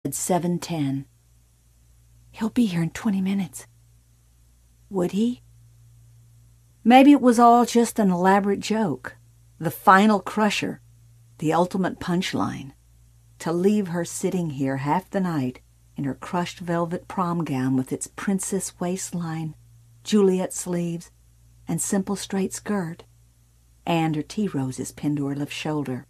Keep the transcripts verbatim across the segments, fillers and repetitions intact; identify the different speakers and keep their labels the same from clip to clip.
Speaker 1: at seven ten. He'll be here in twenty minutes. Would he? Maybe it was all just an elaborate joke, the final crusher, the ultimate punchline, to leave her sitting here half the night in her crushed velvet prom gown with its princess waistline, Juliet sleeves, and simple straight skirt, and her tea roses pinned to her left shoulder.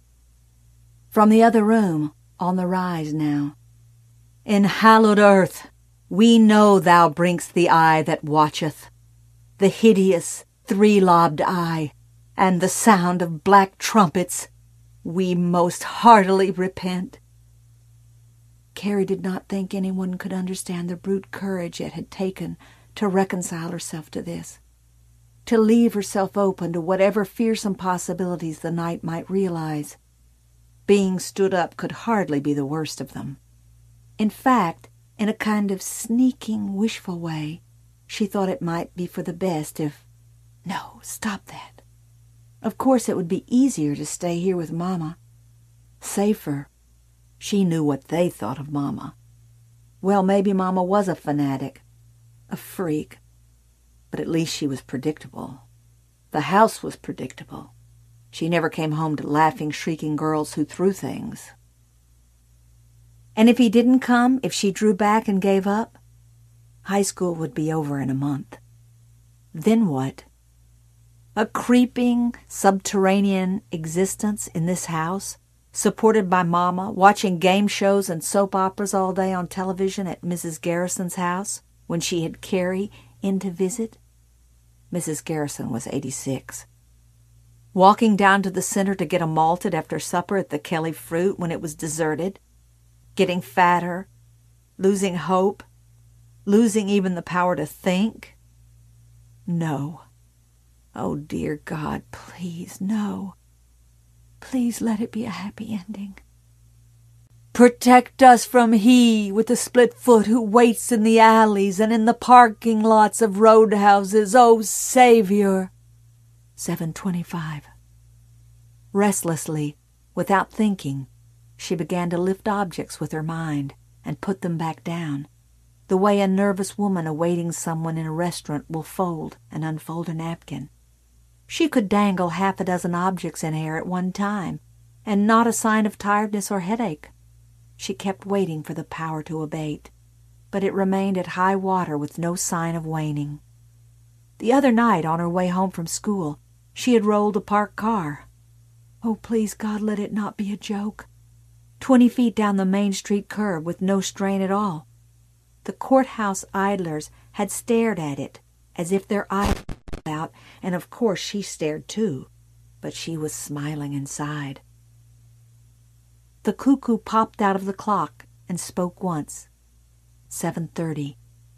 Speaker 1: From the other room, on the rise now. In hallowed earth, we know thou bring'st the eye that watcheth, the hideous three-lobed eye, and the sound of black trumpets. We most heartily repent. Carrie did not think anyone could understand the brute courage it had taken to reconcile herself to this, to leave herself open to whatever fearsome possibilities the night might realize. Being stood up could hardly be the worst of them. In fact, in a kind of sneaking, wishful way, she thought it might be for the best if... No, stop that. Of course it would be easier to stay here with Mama. Safer. She knew what they thought of Mama. Well, maybe Mama was a fanatic, a freak, but at least she was predictable. The house was predictable. She never came home to laughing, shrieking girls who threw things. And if he didn't come, if she drew back and gave up, high school would be over in a month. Then what? A creeping, subterranean existence in this house, supported by Mama, watching game shows and soap operas all day on television at Missus Garrison's house when she had Carrie in to visit. Missus Garrison was eighty-six. Walking down to the center to get a malted after supper at the Kelly Fruit when it was deserted. Getting fatter, losing hope, losing even the power to think. No. Oh, dear God, please, no. Please let it be a happy ending. Protect us from he with the split foot who waits in the alleys and in the parking lots of roadhouses, oh, Savior. seven twenty-five. Restlessly, without thinking, she began to lift objects with her mind and put them back down, the way a nervous woman awaiting someone in a restaurant will fold and unfold a napkin. She could dangle half a dozen objects in air at one time, and not a sign of tiredness or headache. She kept waiting for the power to abate, but it remained at high water with no sign of waning. The other night, on her way home from school, she had rolled a parked car. Oh, please, God, let it not be a joke. Twenty feet down the Main Street curb with no strain at all. The courthouse idlers had stared at it as if their eyes were out, and of course she stared too, but she was smiling inside. The cuckoo popped out of the clock and spoke once. seven thirty.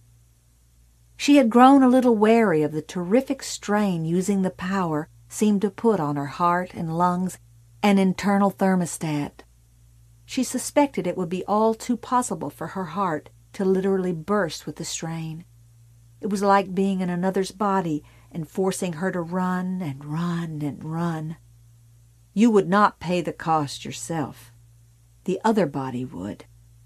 Speaker 1: She had grown a little wary of the terrific strain using the power seemed to put on her heart and lungs and internal thermostat. She suspected it would be all too possible for her heart to literally burst with the strain. It was like being in another's body and forcing her to run and run and run. You would not pay the cost yourself. The other body would.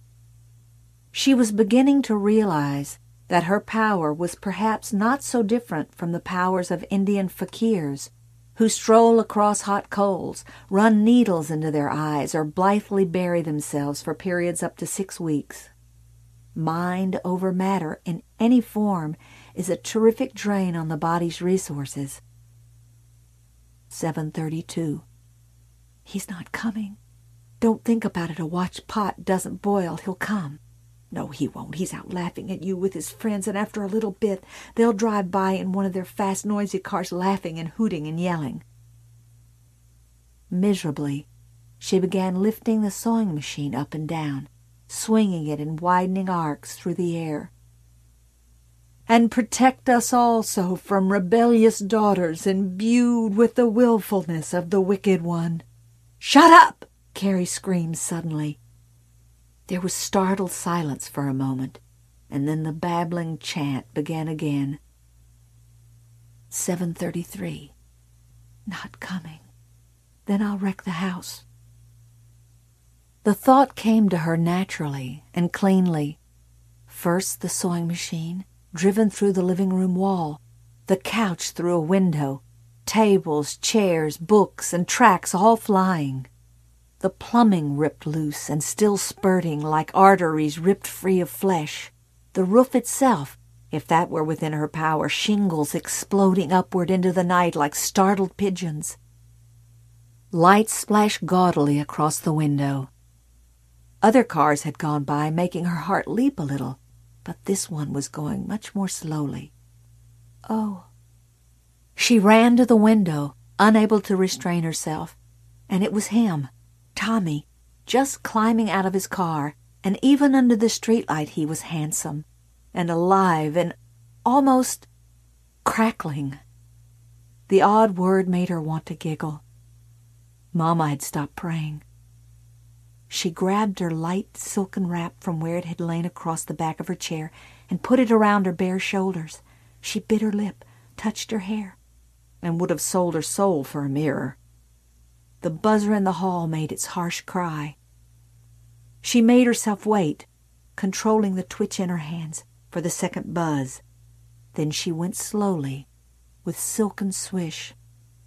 Speaker 1: She was beginning to realize that her power was perhaps not so different from the powers of Indian fakirs who stroll across hot coals, run needles into their eyes, or blithely bury themselves for periods up to six weeks. Mind over matter in any form is a terrific drain on the body's resources. seven thirty-two. He's not coming. Don't think about it. A watch pot doesn't boil. He'll come. No, he won't. He's out laughing at you with his friends, and after a little bit, they'll drive by in one of their fast, noisy cars, laughing and hooting and yelling. Miserably, she began lifting the sewing machine up and down, swinging it in widening arcs through the air. And protect us also from rebellious daughters imbued with the willfulness of the wicked one. Shut up! Carrie screamed suddenly. There was startled silence for a moment, and then the babbling chant began again. seven thirty-three. Not coming. Then I'll wreck the house. The thought came to her naturally and cleanly. First the sewing machine, driven through the living room wall, the couch through a window, tables, chairs, books, and tracts all flying. The plumbing ripped loose and still spurting like arteries ripped free of flesh. The roof itself, if that were within her power, shingles exploding upward into the night like startled pigeons. Lights splashed gaudily across the window. Other cars had gone by, making her heart leap a little, but this one was going much more slowly. Oh. She ran to the window, unable to restrain herself, and it was him, Tommy, just climbing out of his car, and even under the streetlight he was handsome, and alive, and almost crackling. The odd word made her want to giggle. Mama had stopped praying. She grabbed her light silken wrap from where it had lain across the back of her chair and put it around her bare shoulders. She bit her lip, touched her hair, and would have sold her soul for a mirror. The buzzer in the hall made its harsh cry. She made herself wait, controlling the twitch in her hands, for the second buzz. Then she went slowly, with silken swish.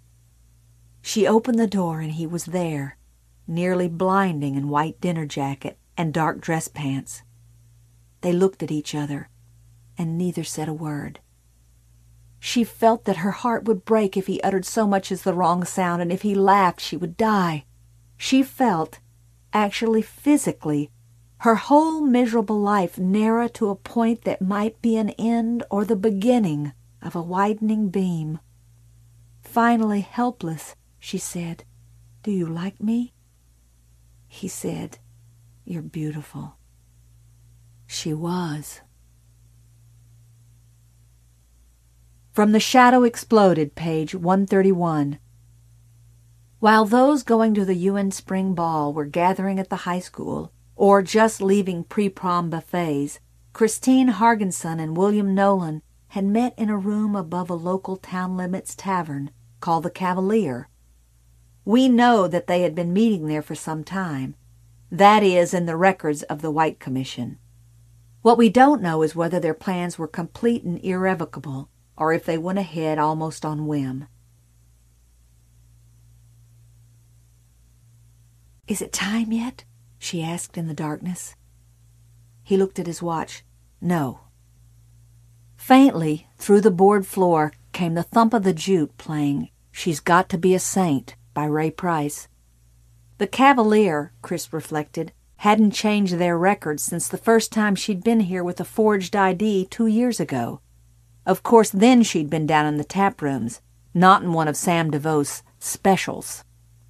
Speaker 1: She opened the door and he was there, nearly blinding in white dinner jacket and dark dress pants. They looked at each other, and neither said a word. She felt that her heart would break if he uttered so much as the wrong sound, and if he laughed she would die. She felt, actually physically, her whole miserable life narrow to a point that might be an end or the beginning of a widening beam. Finally, helpless, she said, "Do you like me?" He said, "You're beautiful." She was. From The Shadow Exploded, page one thirty-one. While those going to the U N Spring Ball were gathering at the high school, or just leaving pre-prom buffets, Christine Hargenson and William Nolan had met in a room above a local town limits tavern called the Cavalier. We know that they had been meeting there for some time. That is, in the records of the White Commission. What we don't know is whether their plans were complete and irrevocable, or if they went ahead almost on whim. "Is it time yet?" she asked in the darkness. He looked at his watch. No. Faintly, through the board floor, came the thump of the jute playing "She's Got to Be a Saint" by Ray Price. The Cavalier, Chris reflected, hadn't changed their records since the first time she'd been here with a forged I D two years ago. Of course, then she'd been down in the tap rooms, not in one of Sam DeVoe's specials.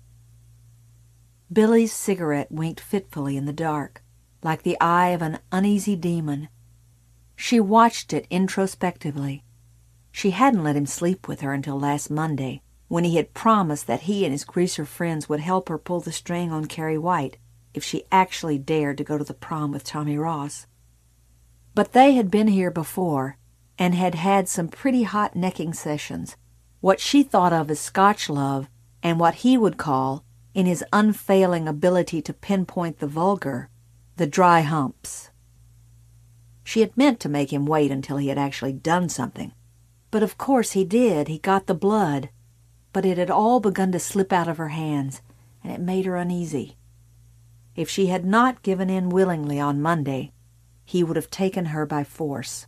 Speaker 1: Billy's cigarette winked fitfully in the dark, like the eye of an uneasy demon. She watched it introspectively. She hadn't let him sleep with her until last Monday, when he had promised that he and his greaser friends would help her pull the string on Carrie White if she actually dared to go to the prom with Tommy Ross. But they had been here before and had had some pretty hot necking sessions, what she thought of as Scotch love and what he would call, in his unfailing ability to pinpoint the vulgar, the dry humps. She had meant to make him wait until he had actually done something. But of course he did. He got the blood. But it had all begun to slip out of her hands, and it made her uneasy. If she had not given in willingly on Monday, he would have taken her by force.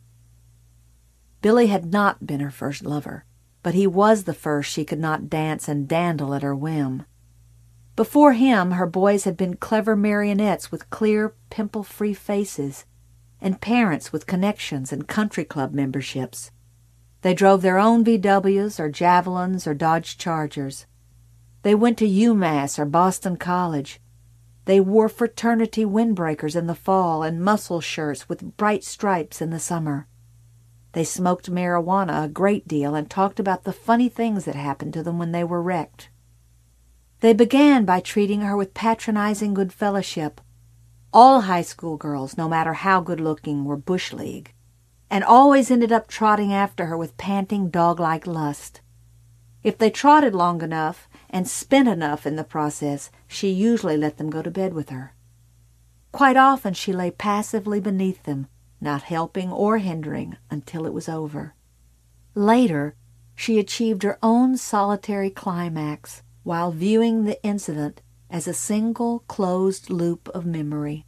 Speaker 1: Billy had not been her first lover, but he was the first she could not dance and dandle at her whim. Before him, her boys had been clever marionettes with clear, pimple-free faces, and parents with connections and country club memberships. They drove their own V Ws or Javelins or Dodge Chargers. They went to UMass or Boston College. They wore fraternity windbreakers in the fall and muscle shirts with bright stripes in the summer. They smoked marijuana a great deal and talked about the funny things that happened to them when they were wrecked. They began by treating her with patronizing good fellowship. All high school girls, no matter how good-looking, were Bush League, and always ended up trotting after her with panting dog-like lust. If they trotted long enough and spent enough in the process, she usually let them go to bed with her. Quite often she lay passively beneath them, not helping or hindering until it was over. Later, she achieved her own solitary climax while viewing the incident as a single closed loop of memory.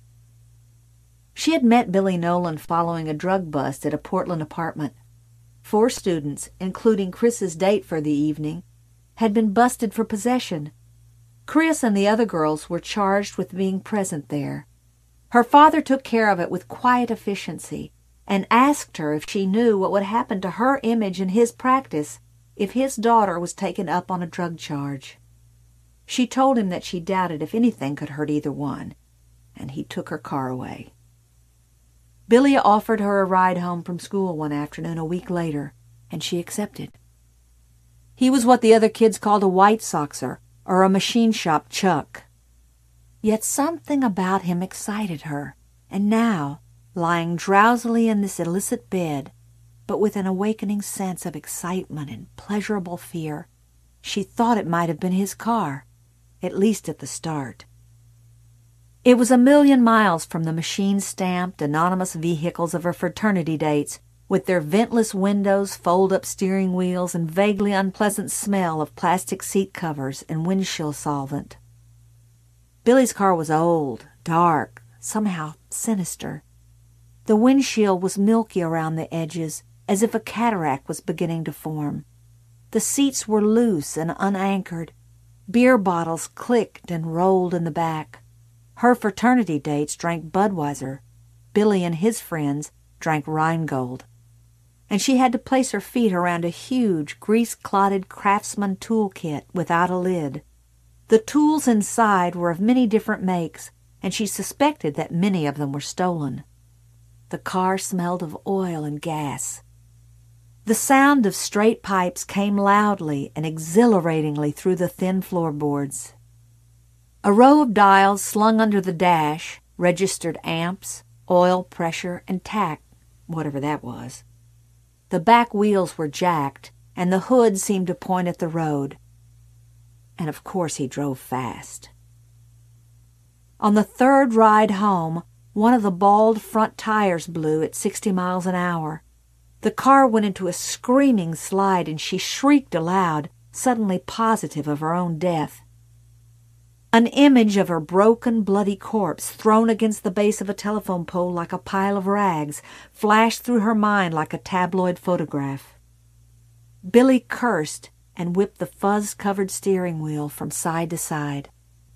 Speaker 1: She had met Billy Nolan following a drug bust at a Portland apartment. Four students, including Chris's date for the evening, had been busted for possession. Chris and the other girls were charged with being present there. Her father took care of it with quiet efficiency and asked her if she knew what would happen to her image and his practice if his daughter was taken up on a drug charge. She told him that she doubted if anything could hurt either one, and he took her car away. Billy offered her a ride home from school one afternoon a week later, and she accepted. He was what the other kids called a White Soxer, or a machine shop chuck. Yet something about him excited her, and now, lying drowsily in this illicit bed, but with an awakening sense of excitement and pleasurable fear, she thought it might have been his car, at least at the start. It was a million miles from the machine-stamped, anonymous vehicles of her fraternity dates, with their ventless windows, fold-up steering wheels, and vaguely unpleasant smell of plastic seat covers and windshield solvent. Billy's car was old, dark, somehow sinister. The windshield was milky around the edges, as if a cataract was beginning to form. The seats were loose and unanchored. Beer bottles clicked and rolled in the back. Her fraternity dates drank Budweiser. Billy and his friends drank Rheingold. And she had to place her feet around a huge, grease-clotted Craftsman tool kit without a lid. The tools inside were of many different makes, and she suspected that many of them were stolen. The car smelled of oil and gas. The sound of straight pipes came loudly and exhilaratingly through the thin floorboards. A row of dials slung under the dash registered amps, oil pressure, and tack, whatever that was. The back wheels were jacked, and the hood seemed to point at the road. And of course he drove fast. On the third ride home, one of the bald front tires blew at sixty miles an hour. The car went into a screaming slide, and she shrieked aloud, suddenly positive of her own death. An image of her broken, bloody corpse, thrown against the base of a telephone pole like a pile of rags, flashed through her mind like a tabloid photograph. Billy cursed and whipped the fuzz-covered steering wheel from side to side.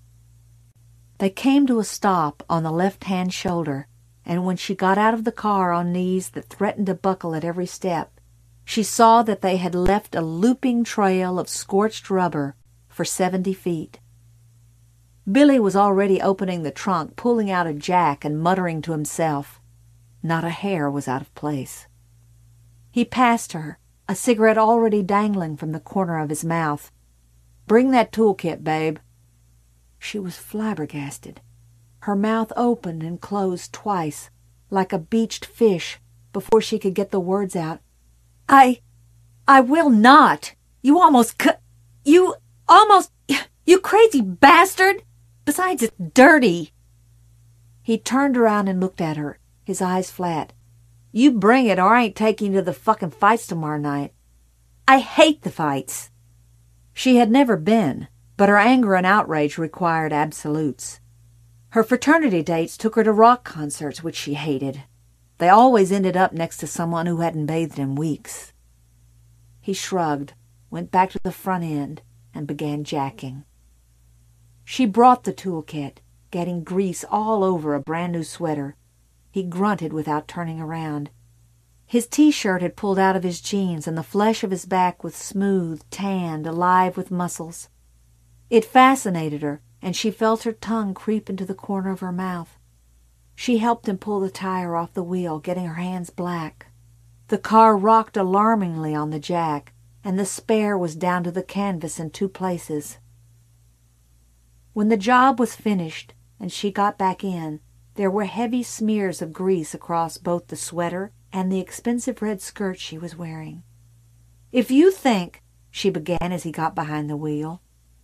Speaker 1: They came to a stop on the left-hand shoulder, and when she got out of the car on knees that threatened to buckle at every step, she saw that they had left a looping trail of scorched rubber for seventy feet. Billy was already opening the trunk, pulling out a jack and muttering to himself. Not a hair was out of place. He passed her, a cigarette already dangling from the corner of his mouth. "Bring that toolkit, babe." She was flabbergasted. Her mouth opened and closed twice, like a beached fish, before she could get the words out. I... I will not. You almost cut... You almost... You crazy bastard! Besides, it's dirty. He turned around and looked at her, his eyes flat. "You bring it, or I ain't taking you to the fucking fights tomorrow night." "I hate the fights." She had never been, but her anger and outrage required absolutes. Her fraternity dates took her to rock concerts, which she hated. They always ended up next to someone who hadn't bathed in weeks. He shrugged, went back to the front end, and began jacking. She brought the toolkit, getting grease all over a brand-new sweater. He grunted without turning around. His T-shirt had pulled out of his jeans, and the flesh of his back was smooth, tanned, alive with muscles. It fascinated her, and she felt her tongue creep into the corner of her mouth. She helped him pull the tire off the wheel, getting her hands black. The car rocked alarmingly on the jack, and the spare was down to the canvas in two places. When the job was finished and she got back in, there were heavy smears of grease across both the sweater and the expensive red skirt she was wearing. If you think she began as he got behind the wheel.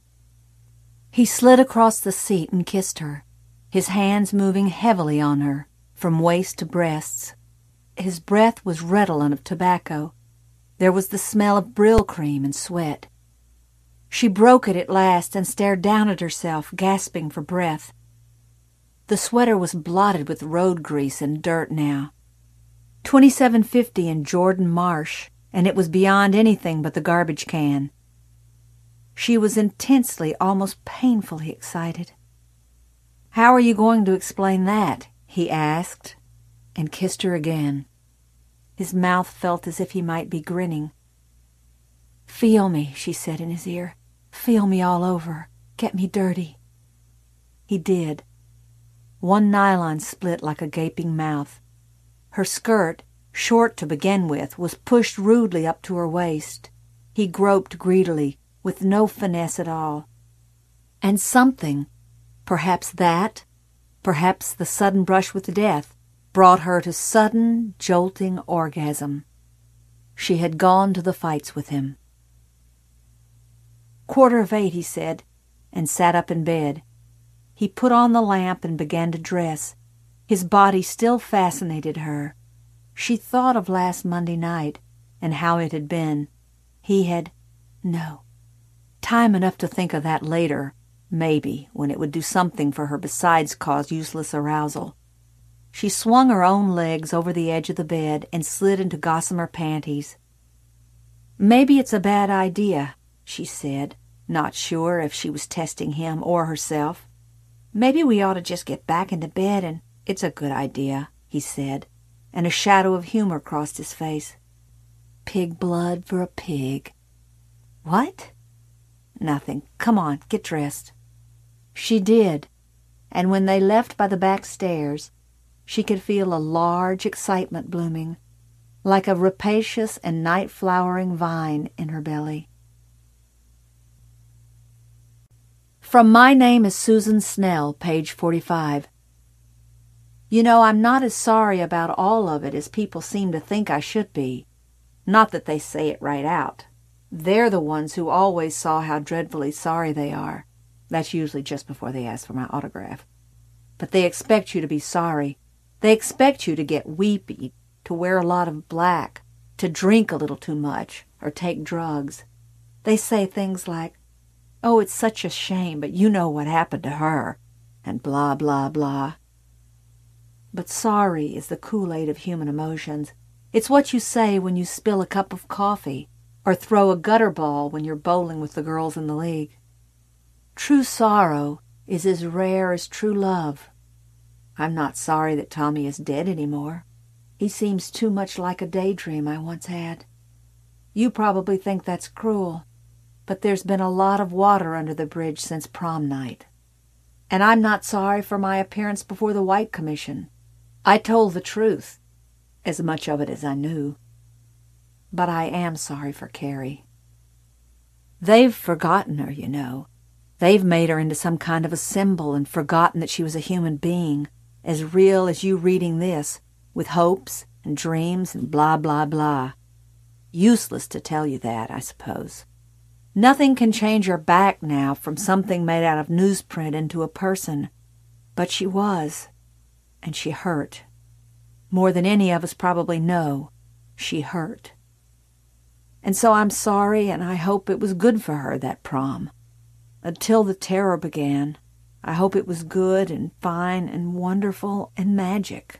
Speaker 1: He slid across the seat and kissed her, his hands moving heavily on her, from waist to breasts. His breath was redolent of tobacco. There was the smell of Brill cream and sweat. She broke it at last and stared down at herself, gasping for breath. The sweater was blotted with road grease and dirt now. twenty-seven fifty in Jordan Marsh, and it was beyond anything but the garbage can. She was intensely, almost painfully excited. "How are you going to explain that?" he asked, and kissed her again. His mouth felt as if he might be grinning. "Feel me," she said in his ear. "Feel me all over. Get me dirty." He did. One nylon split like a gaping mouth. Her skirt, short to begin with, was pushed rudely up to her waist. He groped greedily, with no finesse at all. And something, perhaps that, perhaps the sudden brush with death, brought her to sudden, jolting orgasm. She had gone to the fights with him. "Quarter of eight," he said, and sat up in bed. He put on the lamp and began to dress. His body still fascinated her. She thought of last Monday night and how it had been. He had... No. Time enough to think of that later, maybe, when it would do something for her besides cause useless arousal. She swung her own legs over the edge of the bed and slid into gossamer panties. "Maybe it's a bad idea," she said, not sure if she was testing him or herself. "Maybe we ought to just get back into bed, and it's a good idea," he said, and a shadow of humor crossed his face. "Pig blood for a pig." "What?" "Nothing. Come on, get dressed." She did, and when they left by the back stairs, she could feel a large excitement blooming, like a rapacious and night-flowering vine in her belly. From My Name is Susan Snell, page forty-five. You know, I'm not as sorry about all of it as people seem to think I should be. Not that they say it right out. They're the ones who always saw how dreadfully sorry they are. That's usually just before they ask for my autograph. But they expect you to be sorry. They expect you to get weepy, to wear a lot of black, to drink a little too much, or take drugs. They say things like, "Oh, it's such a shame, but you know what happened to her," and blah, blah, blah. But sorry is the Kool-Aid of human emotions. It's what you say when you spill a cup of coffee, or throw a gutter ball when you're bowling with the girls in the league. True sorrow is as rare as true love. I'm not sorry that Tommy is dead anymore. He seems too much like a daydream I once had. You probably think that's cruel, but there's been a lot of water under the bridge since prom night. And I'm not sorry for my appearance before the White Commission. I told the truth, as much of it as I knew. But I am sorry for Carrie. They've forgotten her, you know. They've made her into some kind of a symbol and forgotten that she was a human being, as real as you reading this, with hopes and dreams and blah, blah, blah. Useless to tell you that, I suppose. Nothing can change her back now from something made out of newsprint into a person. But she was, and she hurt. More than any of us probably know, she hurt. And so I'm sorry, and I hope it was good for her, that prom. Until the terror began, I hope it was good and fine and wonderful and magic.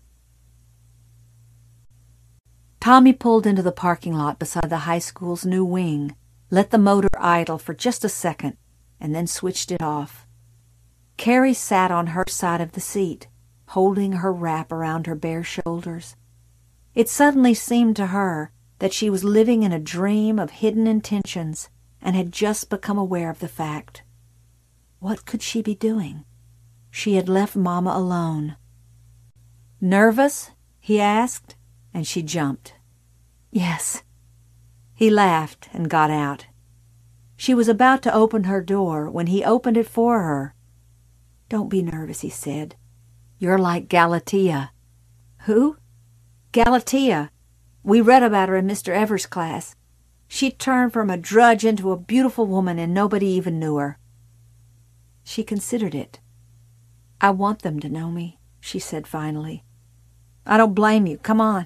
Speaker 1: Tommy pulled into the parking lot beside the high school's new wing, let the motor idle for just a second, and then switched it off. Carrie sat on her side of the seat, holding her wrap around her bare shoulders. It suddenly seemed to her that she was living in a dream of hidden intentions and had just become aware of the fact. What could she be doing? She had left Mama alone. "Nervous?" he asked, and she jumped. "Yes." He laughed and got out. She was about to open her door when he opened it for her. "Don't be nervous," he said. "You're like Galatea." "Who?" "Galatea. We read about her in Mister Evers' class. She'd turned from a drudge into a beautiful woman and nobody even knew her. She considered it. I want them to know me, she said finally. I don't blame you. Come on.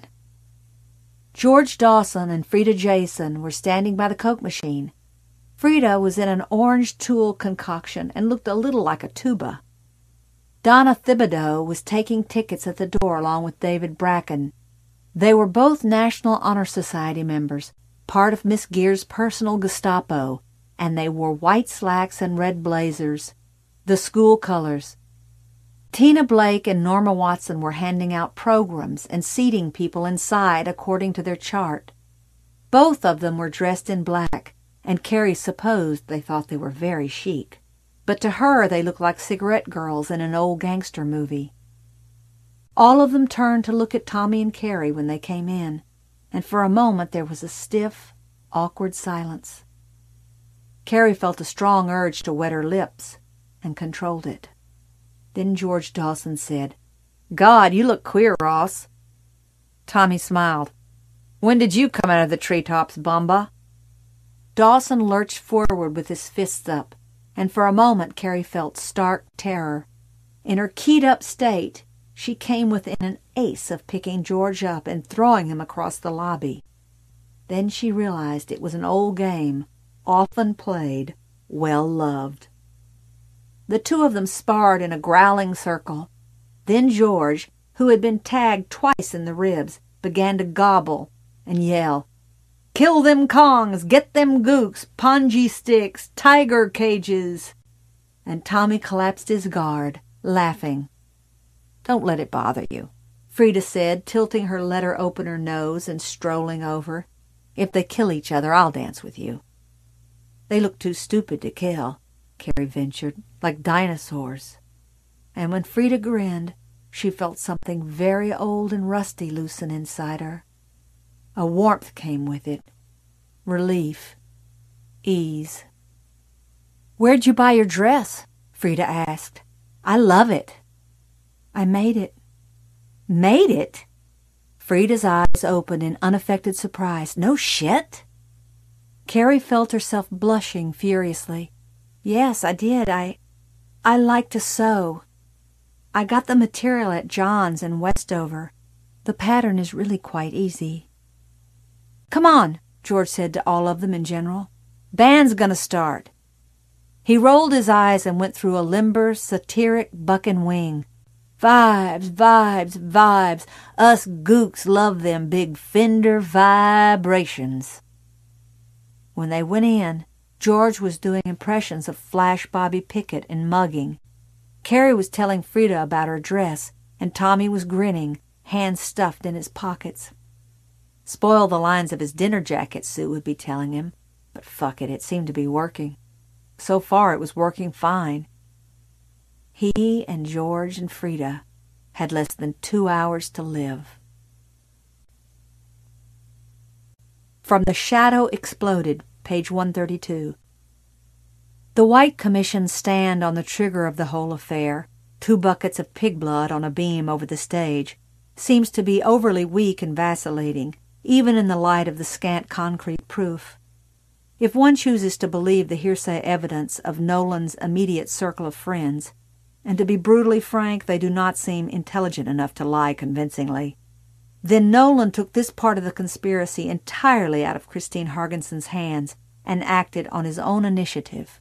Speaker 1: George Dawson and Frida Jason were standing by the Coke machine. Frida was in an orange tulle concoction and looked a little like a tuba. Donna Thibodeau was taking tickets at the door along with David Bracken. They were both National Honor Society members, part of Miss Gear's personal Gestapo, and they wore white slacks and red blazers, the school colors. Tina Blake and Norma Watson were handing out programs and seating people inside according to their chart. Both of them were dressed in black, and Carrie supposed they thought they were very chic. But to her they looked like cigarette girls in an old gangster movie. All of them turned to look at Tommy and Carrie when they came in, and for a moment there was a stiff, awkward silence. Carrie felt a strong urge to wet her lips, and controlled it. Then George Dawson said, God, you look queer, Ross. Tommy smiled. When did you come out of the treetops, Bumba? Dawson lurched forward with his fists up, and for a moment Carrie felt stark terror. In her keyed-up state, she came within an ace of picking George up and throwing him across the lobby. Then she realized it was an old game, often played, well loved. The two of them sparred in a growling circle. Then George, who had been tagged twice in the ribs, began to gobble and yell, Kill them Kongs, get them gooks, pongee sticks, tiger cages. And Tommy collapsed his guard, laughing. Don't let it bother you, Frida said, tilting her letter-opener nose and strolling over. If they kill each other, I'll dance with you. They look too stupid to kill, Carrie ventured, like dinosaurs. And when Frida grinned, she felt something very old and rusty loosen inside her. A warmth came with it. Relief. Ease. Where'd you buy your dress? Frida asked. I love it. I made it. Made it? Frida's eyes opened in unaffected surprise. No shit? Carrie felt herself blushing furiously. Yes, I did. I... I like to sew. I got the material at John's in Westover. The pattern is really quite easy. Come on, George said to all of them in general. Band's gonna start. He rolled his eyes and went through a limber, satiric buck and wing. Vibes, vibes, vibes. Us gooks love them big Fender vibrations. When they went in, George was doing impressions of Flash Bobby Pickett and mugging. Carrie was telling Frida about her dress, and Tommy was grinning, hands stuffed in his pockets. Spoil the lines of his dinner jacket, Sue would be telling him, but fuck it, it seemed to be working. So far it was working fine. He and George and Frida had less than two hours to live. From The Shadow Exploded, page one thirty-two. The White Commission's stand on the trigger of the whole affair, two buckets of pig blood on a beam over the stage, seems to be overly weak and vacillating, even in the light of the scant concrete proof. If one chooses to believe the hearsay evidence of Nolan's immediate circle of friends, and to be brutally frank, they do not seem intelligent enough to lie convincingly, then Nolan took this part of the conspiracy entirely out of Christine Hargenson's hands and acted on his own initiative.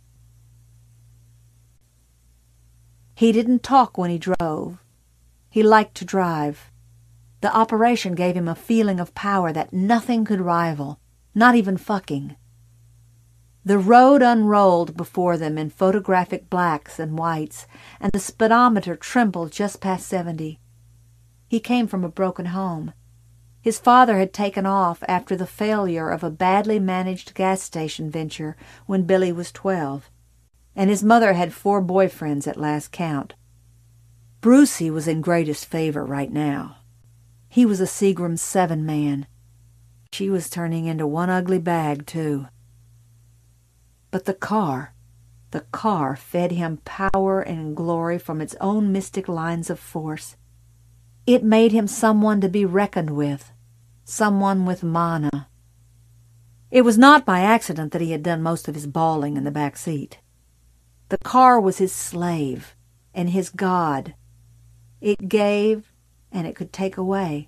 Speaker 1: He didn't talk when he drove. He liked to drive. The operation gave him a feeling of power that nothing could rival, not even fucking. The road unrolled before them in photographic blacks and whites, and the speedometer trembled just past seventy. He came from a broken home. His father had taken off after the failure of a badly managed gas station venture when Billy was twelve, and his mother had four boyfriends at last count. Brucey was in greatest favor right now. He was a Seagram Seven man. She was turning into one ugly bag, too. But the car, the car fed him power and glory from its own mystic lines of force. It made him someone to be reckoned with, someone with mana. It was not by accident that he had done most of his bawling in the back seat. The car was his slave and his God. It gave, and it could take away.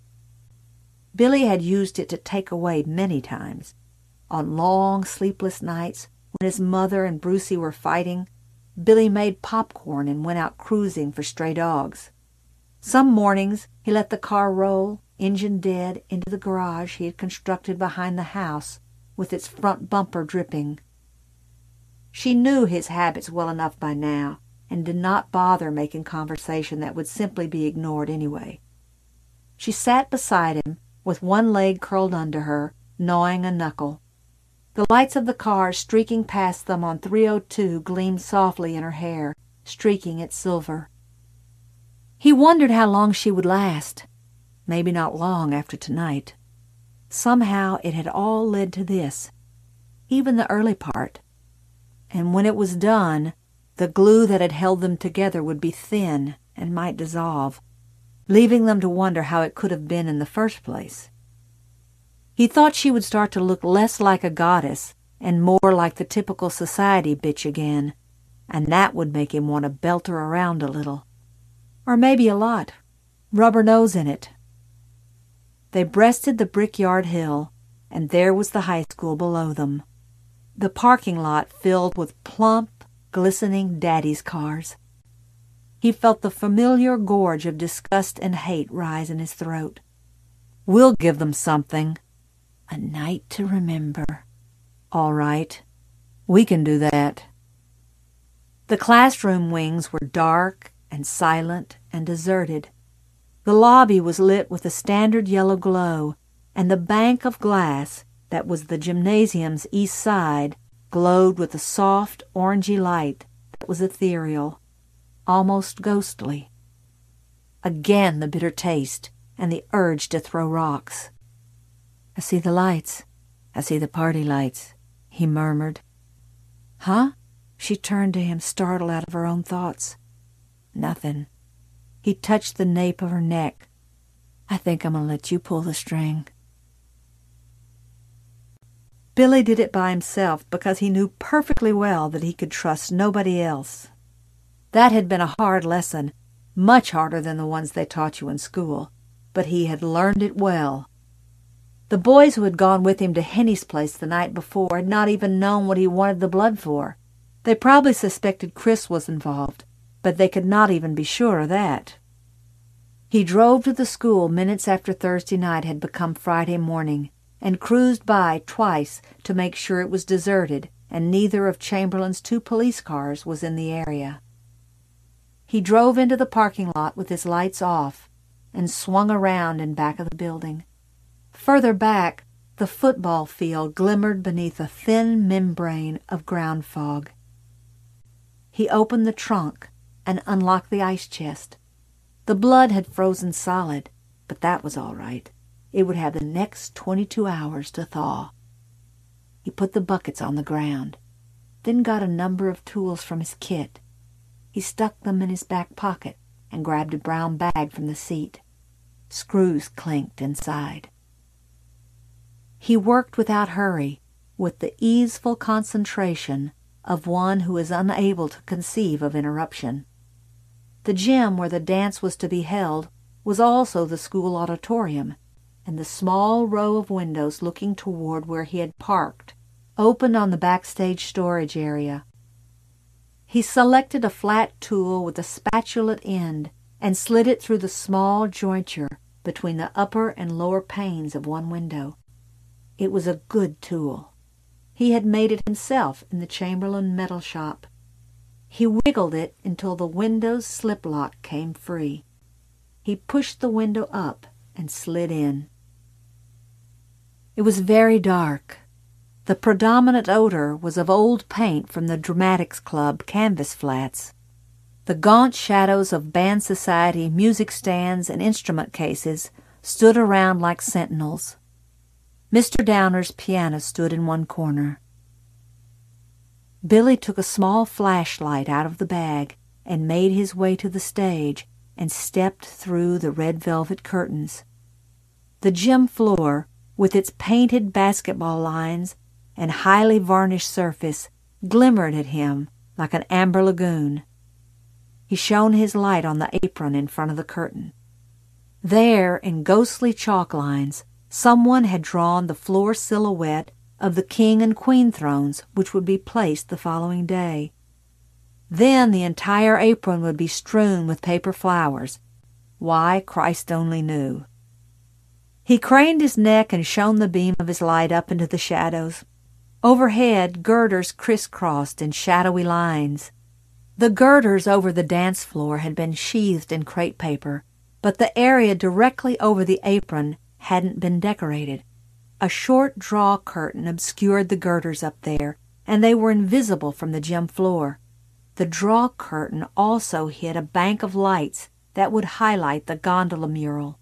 Speaker 1: Billy had used it to take away many times. On long, sleepless nights, when his mother and Brucie were fighting, Billy made popcorn and went out cruising for stray dogs. Some mornings he let the car roll, engine dead, into the garage he had constructed behind the house, with its front bumper dripping. She knew his habits well enough by now, and did not bother making conversation that would simply be ignored anyway. She sat beside him, with one leg curled under her, gnawing a knuckle. The lights of the car streaking past them on three oh two gleamed softly in her hair, streaking it silver. He wondered how long she would last. Maybe not long after tonight. Somehow it had all led to this, even the early part. And when it was done, the glue that had held them together would be thin and might dissolve, leaving them to wonder how it could have been in the first place. He thought she would start to look less like a goddess and more like the typical society bitch again, and that would make him want to belt her around a little. Or maybe a lot. Rub her nose in it. They breasted the brickyard hill, and there was the high school below them. The parking lot filled with plump, glistening daddy's cars. He felt the familiar gorge of disgust and hate rise in his throat. We'll give them something. A night to remember. All right. We can do that. The classroom wings were dark and silent and deserted. The lobby was lit with a standard yellow glow, and the bank of glass that was the gymnasium's east side glowed with a soft, orangey light that was ethereal, almost ghostly. Again the bitter taste and the urge to throw rocks. I see the lights. I see the party lights, he murmured. Huh? She turned to him, startled out of her own thoughts. Nothing. He touched the nape of her neck. I think I'm going to let you pull the string. Billy did it by himself because he knew perfectly well that he could trust nobody else. That had been a hard lesson, much harder than the ones they taught you in school, but he had learned it well. The boys who had gone with him to Henny's place the night before had not even known what he wanted the blood for. They probably suspected Chris was involved, but they could not even be sure of that. He drove to the school minutes after Thursday night had become Friday morning, and cruised by twice to make sure it was deserted and neither of Chamberlain's two police cars was in the area. He drove into the parking lot with his lights off and swung around in back of the building. Further back, the football field glimmered beneath a thin membrane of ground fog. He opened the trunk and unlocked the ice chest. The blood had frozen solid, but that was all right. It would have the next twenty-two hours to thaw. He put the buckets on the ground, then got a number of tools from his kit. He stuck them in his back pocket and grabbed a brown bag from the seat. Screws clinked inside. He worked without hurry, with the easeful concentration of one who is unable to conceive of interruption. The gym where the dance was to be held was also the school auditorium, and the small row of windows looking toward where he had parked opened on the backstage storage area. He selected a flat tool with a spatulate end and slid it through the small jointure between the upper and lower panes of one window. It was a good tool. He had made it himself in the Chamberlain metal shop. He wiggled it until the window's slip lock came free. He pushed the window up and slid in. It was very dark. The predominant odor was of old paint from the Dramatics Club canvas flats. The gaunt shadows of band society music stands and instrument cases stood around like sentinels. Mister Downer's piano stood in one corner. Billy took a small flashlight out of the bag and made his way to the stage and stepped through the red velvet curtains. The gym floor, with its painted basketball lines and highly varnished surface glimmered at him like an amber lagoon. He shone his light on the apron in front of the curtain. There, in ghostly chalk lines, someone had drawn the floor silhouette of the king and queen thrones which would be placed the following day. Then the entire apron would be strewn with paper flowers. Why, Christ only knew. He craned his neck and shone the beam of his light up into the shadows. Overhead, girders crisscrossed in shadowy lines. The girders over the dance floor had been sheathed in crepe paper, but the area directly over the apron hadn't been decorated. A short draw curtain obscured the girders up there, and they were invisible from the gym floor. The draw curtain also hid a bank of lights that would highlight the gondola mural.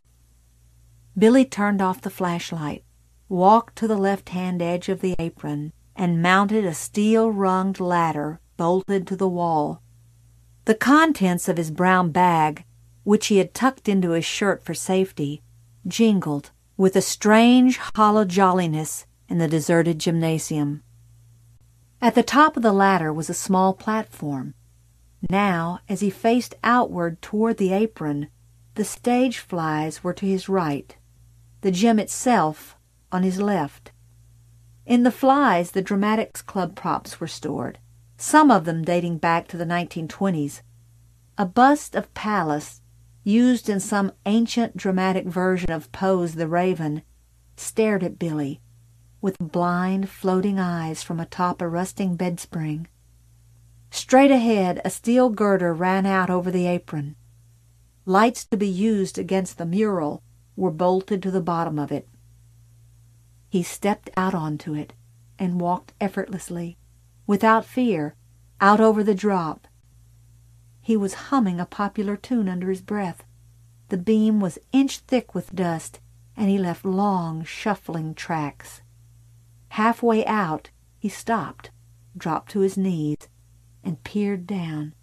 Speaker 1: Billy turned off the flashlight, walked to the left-hand edge of the apron, and mounted a steel-runged ladder bolted to the wall. The contents of his brown bag, which he had tucked into his shirt for safety, jingled with a strange, hollow jolliness in the deserted gymnasium. At the top of the ladder was a small platform. Now, as he faced outward toward the apron, the stage flies were to his right, the gym itself on his left. In the flies, the Dramatics Club props were stored, some of them dating back to the nineteen twenties. A bust of Pallas, used in some ancient dramatic version of Poe's The Raven, stared at Billy, with blind, floating eyes from atop a rusting bedspring. Straight ahead, a steel girder ran out over the apron. Lights to be used against the mural were bolted to the bottom of it. He stepped out onto it and walked effortlessly, without fear, out over the drop. He was humming a popular tune under his breath. The beam was inch-thick with dust, and he left long, shuffling tracks. Halfway out, he stopped, dropped to his knees, and peered down.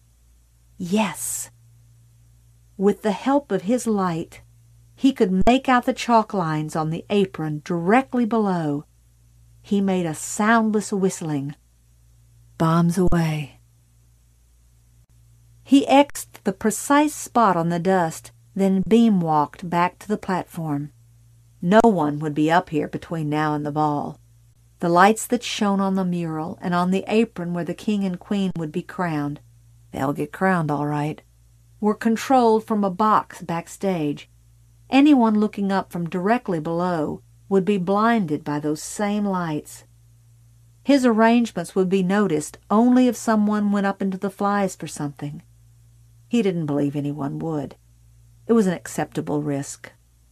Speaker 1: Yes! With the help of his light, he could make out the chalk lines on the apron directly below. He made a soundless whistling. Bombs away. He X'd the precise spot on the dust, then beam-walked back to the platform. No one would be up here between now and the ball. The lights that shone on the mural and on the apron where the king and queen would be crowned — they'll get crowned all right — were controlled from a box backstage. Anyone looking up from directly below would be blinded by those same lights. His arrangements would be noticed only if someone went up into the flies for something. He didn't believe anyone would. It was an acceptable risk.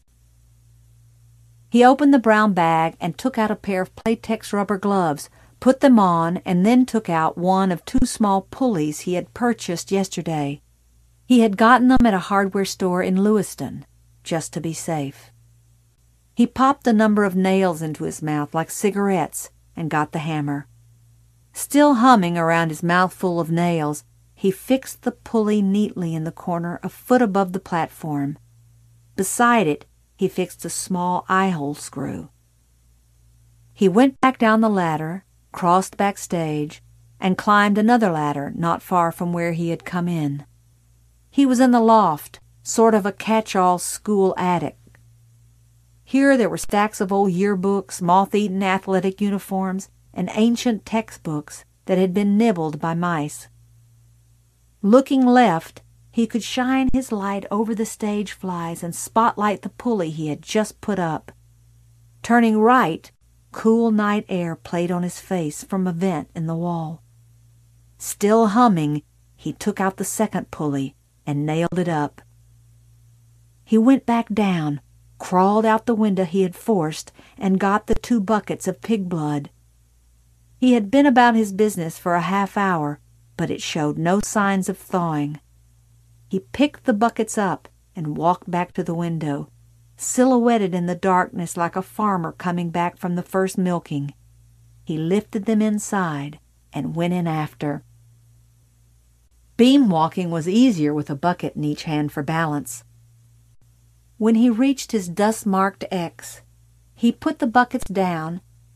Speaker 1: He opened the brown bag and took out a pair of Playtex rubber gloves, put them on, and then took out one of two small pulleys he had purchased yesterday. He had gotten them at a hardware store in Lewiston, just to be safe. He popped a number of nails into his mouth like cigarettes and got the hammer. Still humming around his mouthful of nails, he fixed the pulley neatly in the corner a foot above the platform. Beside it, he fixed a small eye-hole screw. He went back down the ladder, crossed backstage, and climbed another ladder not far from where he had come in. He was in the loft, sort of a catch-all school attic. Here there were stacks of old yearbooks, moth-eaten athletic uniforms, and ancient textbooks that had been nibbled by mice. Looking left, he could shine his light over the stage flies and spotlight the pulley he had just put up. Turning right, cool night air played on his face from a vent in the wall. Still humming, he took out the second pulley and nailed it up. He went back down, crawled out the window he had forced, and got the two buckets of pig blood. He had been about his business for a half hour, but it showed no signs of thawing. He picked the buckets up and walked back to the window, silhouetted in the darkness like a farmer coming back from the first milking. He lifted them inside and went in after. Beam walking was easier with a bucket in each hand for balance. When he reached his dust-marked X, he put the buckets down,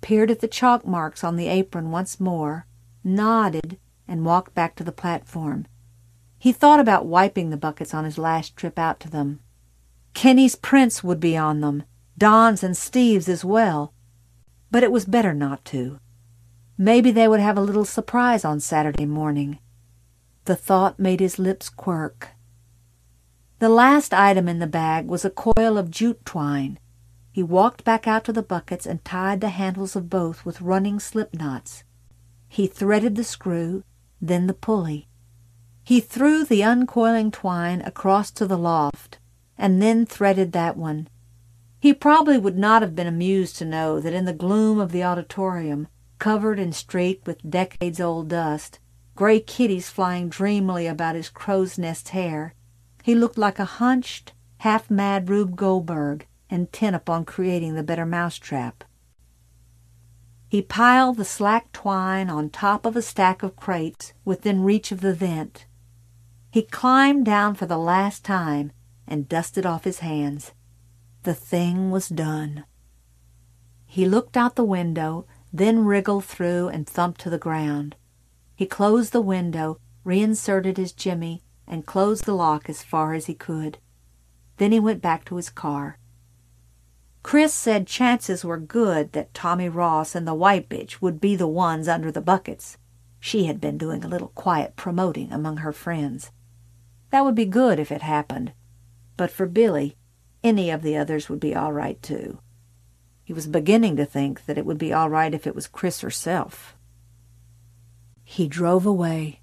Speaker 1: peered at the chalk marks on the apron once more, nodded, and walked back to the platform. He thought about wiping the buckets on his last trip out to them. Kenny's prints would be on them, Don's and Steve's as well, but it was better not to. Maybe they would have a little surprise on Saturday morning. The thought made his lips quirk. The last item in the bag was a coil of jute twine. He walked back out to the buckets and tied the handles of both with running slip knots. He threaded the screw, then the pulley. He threw the uncoiling twine across to the loft, and then threaded that one. He probably would not have been amused to know that in the gloom of the auditorium, covered and streaked with decades-old dust, gray kitties flying dreamily about his crow's nest hair, he looked like a hunched, half-mad Rube Goldberg, intent upon creating the better mousetrap. He piled the slack twine on top of a stack of crates within reach of the vent. He climbed down for the last time and dusted off his hands. The thing was done. He looked out the window, then wriggled through and thumped to the ground. He closed the window, reinserted his jimmy, and closed the lock as far as he could. Then he went back to his car. Chris said chances were good that Tommy Ross and the white bitch would be the ones under the buckets. She had been doing a little quiet promoting among her friends. That would be good if it happened, but for Billy, any of the others would be all right too. He was beginning to think that it would be all right if it was Chris herself. He drove away.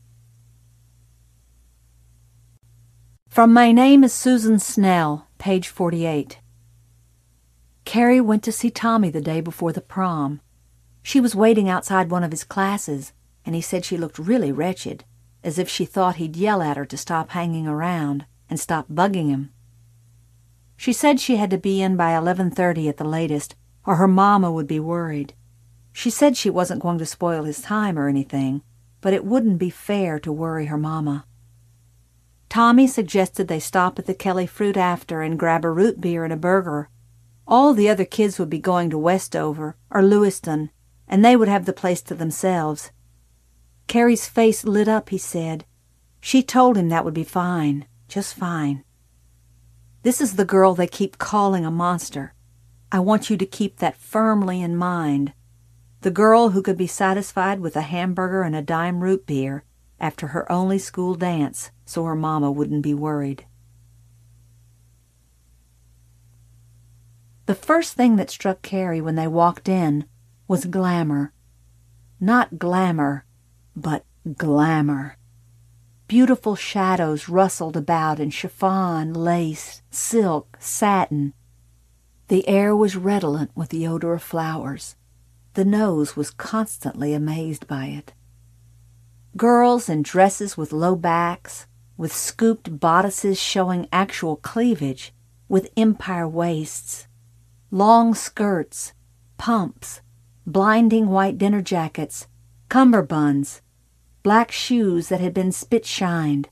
Speaker 1: From My Name is Susan Snell, page forty-eight. Carrie went to see Tommy the day before the prom. She was waiting outside one of his classes, and he said she looked really wretched, as if she thought he'd yell at her to stop hanging around and stop bugging him. She said she had to be in by eleven thirty at the latest, or her mama would be worried. She said she wasn't going to spoil his time or anything, but it wouldn't be fair to worry her mama. Tommy suggested they stop at the Kelly Fruit after and grab a root beer and a burger. All the other kids would be going to Westover or Lewiston, and they would have the place to themselves. Carrie's face lit up, he said. She told him that would be fine, just fine. This is the girl they keep calling a monster. I want you to keep that firmly in mind. The girl who could be satisfied with a hamburger and a dime root beer after her only school dance, so her mama wouldn't be worried. The first thing that struck Carrie when they walked in was glamour. Not glamour, but glamour. Beautiful shadows rustled about in chiffon, lace, silk, satin. The air was redolent with the odor of flowers. The nose was constantly amazed by it. Girls in dresses with low backs, with scooped bodices showing actual cleavage, with empire waists, long skirts, pumps, blinding white dinner jackets, cummerbunds, black shoes that had been spit-shined.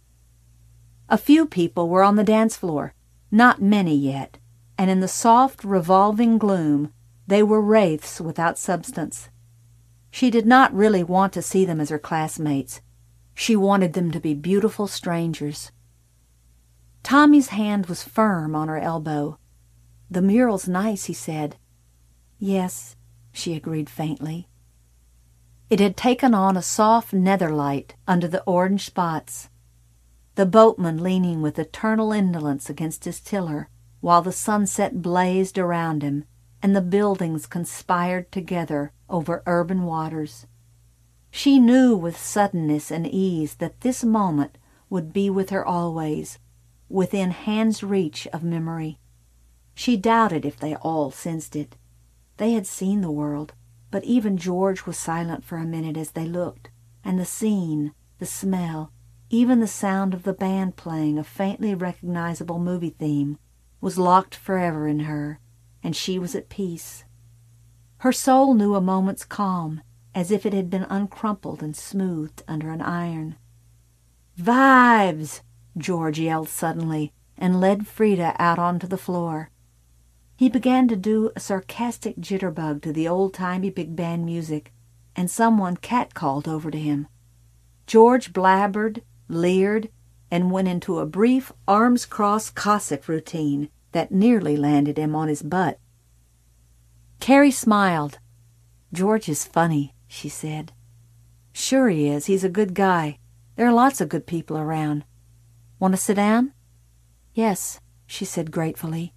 Speaker 1: A few people were on the dance floor, not many yet, and in the soft, revolving gloom they were wraiths without substance. She did not really want to see them as her classmates. She wanted them to be beautiful strangers. Tommy's hand was firm on her elbow. "The mural's nice," he said. "Yes," she agreed faintly. It had taken on a soft nether light under the orange spots. The boatman leaning with eternal indolence against his tiller, while the sunset blazed around him, and the buildings conspired together over urban waters. She knew with suddenness and ease that this moment would be with her always, within hand's reach of memory. She doubted if they all sensed it. They had seen the world, but even George was silent for a minute as they looked, and the scene, the smell, even the sound of the band playing a faintly recognizable movie theme, was locked forever in her, and she was at peace. Her soul knew a moment's calm, as if it had been uncrumpled and smoothed under an iron. "Vibes!" George yelled suddenly, and led Frida out onto the floor. He began to do a sarcastic jitterbug to the old-timey big band music, and someone catcalled over to him. George blabbered, leered, and went into a brief arms-crossed Cossack routine that nearly landed him on his butt. Carrie smiled. "George is funny," she said. "Sure he is. He's a good guy. There are lots of good people around. Want to sit down?" "Yes," she said gratefully.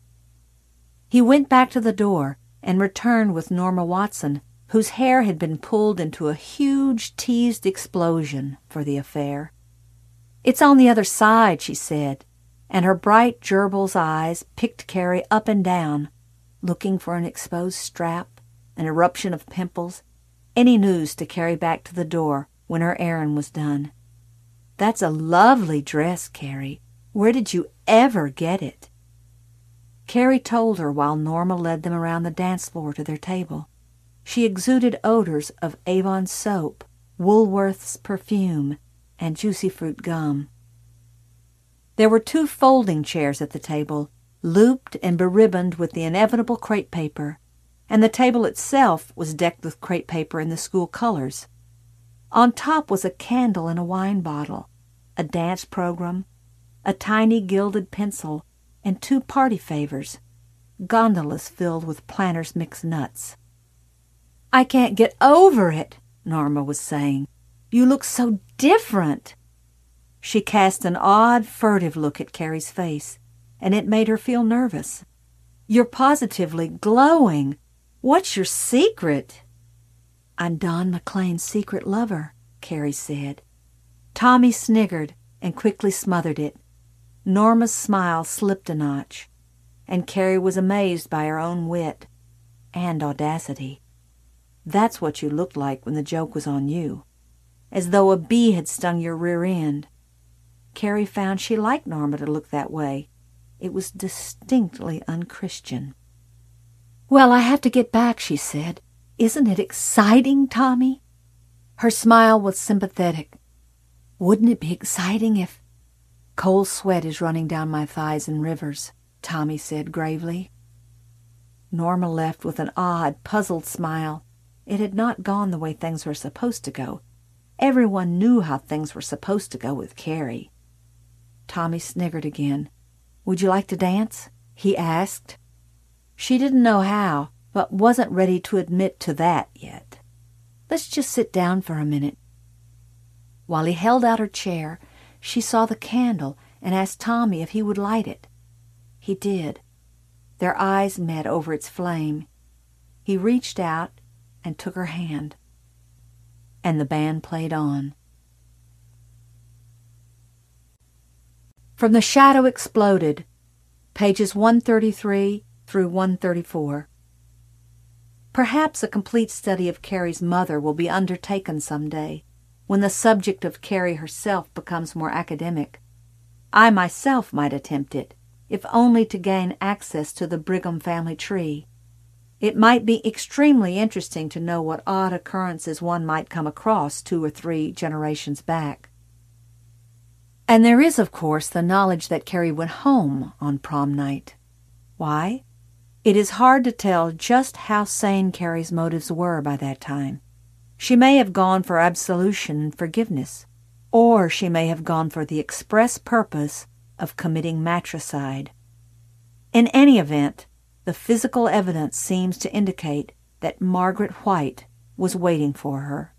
Speaker 1: He went back to the door and returned with Norma Watson, whose hair had been pulled into a huge teased explosion for the affair. "It's on the other side," she said, and her bright gerbil's eyes picked Carrie up and down, looking for an exposed strap, an eruption of pimples, any news to carry back to the door when her errand was done. "That's a lovely dress, Carrie. Where did you ever get it?" Carrie told her while Norma led them around the dance floor to their table. She exuded odors of Avon soap, Woolworth's perfume, and juicy fruit gum. There were two folding chairs at the table, looped and beribboned with the inevitable crepe paper, and the table itself was decked with crepe paper in the school colors. On top was a candle and a wine bottle, a dance program, a tiny gilded pencil, and two party favors, gondolas filled with Planters mixed nuts. "I can't get over it," Norma was saying. "You look so different." She cast an odd, furtive look at Carrie's face, and it made her feel nervous. "You're positively glowing. What's your secret?" "I'm Don McLean's secret lover," Carrie said. Tommy sniggered and quickly smothered it. Norma's smile slipped a notch, and Carrie was amazed by her own wit and audacity. "That's what you looked like when the joke was on you, as though a bee had stung your rear end." Carrie found she liked Norma to look that way. It was distinctly unchristian. "Well, I have to get back," she said. "Isn't it exciting, Tommy?" Her smile was sympathetic. "Wouldn't it be exciting if—" "Cold sweat is running down my thighs in rivers," Tommy said gravely. Norma left with an odd, puzzled smile. It had not gone the way things were supposed to go. Everyone knew how things were supposed to go with Carrie. Tommy sniggered again. "Would you like to dance?" he asked. She didn't know how, but wasn't ready to admit to that yet. "Let's just sit down for a minute." While he held out her chair, she saw the candle and asked Tommy if he would light it. He did. Their eyes met over its flame. He reached out and took her hand. And the band played on. From the Shadow Exploded, pages one thirty-three through one thirty-four. Perhaps a complete study of Carrie's mother will be undertaken some day, when the subject of Carrie herself becomes more academic. I myself might attempt it, if only to gain access to the Brigham family tree. It might be extremely interesting to know what odd occurrences one might come across two or three generations back. And there is, of course, the knowledge that Carrie went home on prom night. Why? It is hard to tell just how sane Carrie's motives were by that time. She may have gone for absolution and forgiveness, or she may have gone for the express purpose of committing matricide. In any event, the physical evidence seems to indicate that Margaret White was waiting for her.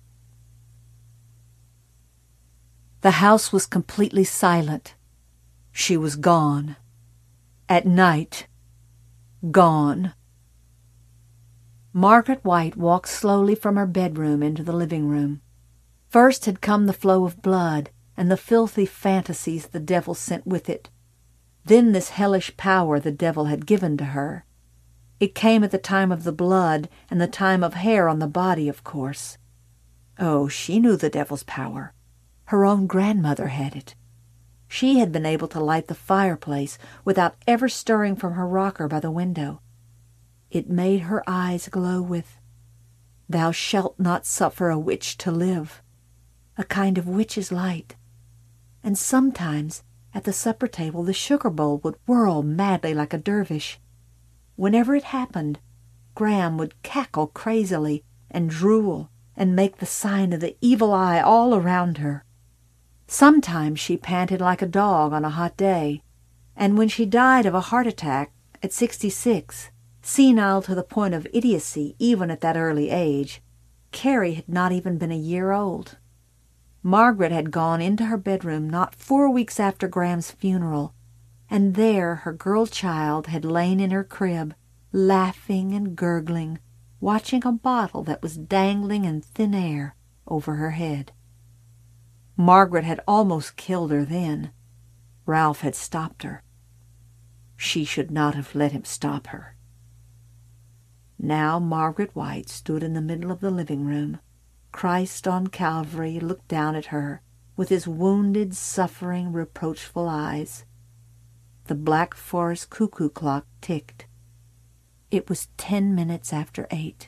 Speaker 1: The house was completely silent. She was gone. At night. Gone. Margaret White walked slowly from her bedroom into the living room. First had come the flow of blood and the filthy fantasies the devil sent with it. Then this hellish power the devil had given to her. It came at the time of the blood and the time of hair on the body, of course. Oh, she knew the devil's power. Her own grandmother had it. She had been able to light the fireplace without ever stirring from her rocker by the window. It made her eyes glow with, "Thou shalt not suffer a witch to live," a kind of witch's light. And sometimes, at the supper table, the sugar bowl would whirl madly like a dervish. Whenever it happened, Gram would cackle crazily and drool and make the sign of the evil eye all around her. Sometimes she panted like a dog on a hot day, and when she died of a heart attack at sixty-six, senile to the point of idiocy even at that early age, Carrie had not even been a year old. Margaret had gone into her bedroom not four weeks after Graham's funeral, and there her girl child had lain in her crib, laughing and gurgling, watching a bottle that was dangling in thin air over her head. Margaret had almost killed her then. Ralph had stopped her. She should not have let him stop her. Now Margaret White stood in the middle of the living room. Christ on Calvary looked down at her with his wounded, suffering, reproachful eyes. The Black Forest cuckoo clock ticked. It was ten minutes after eight.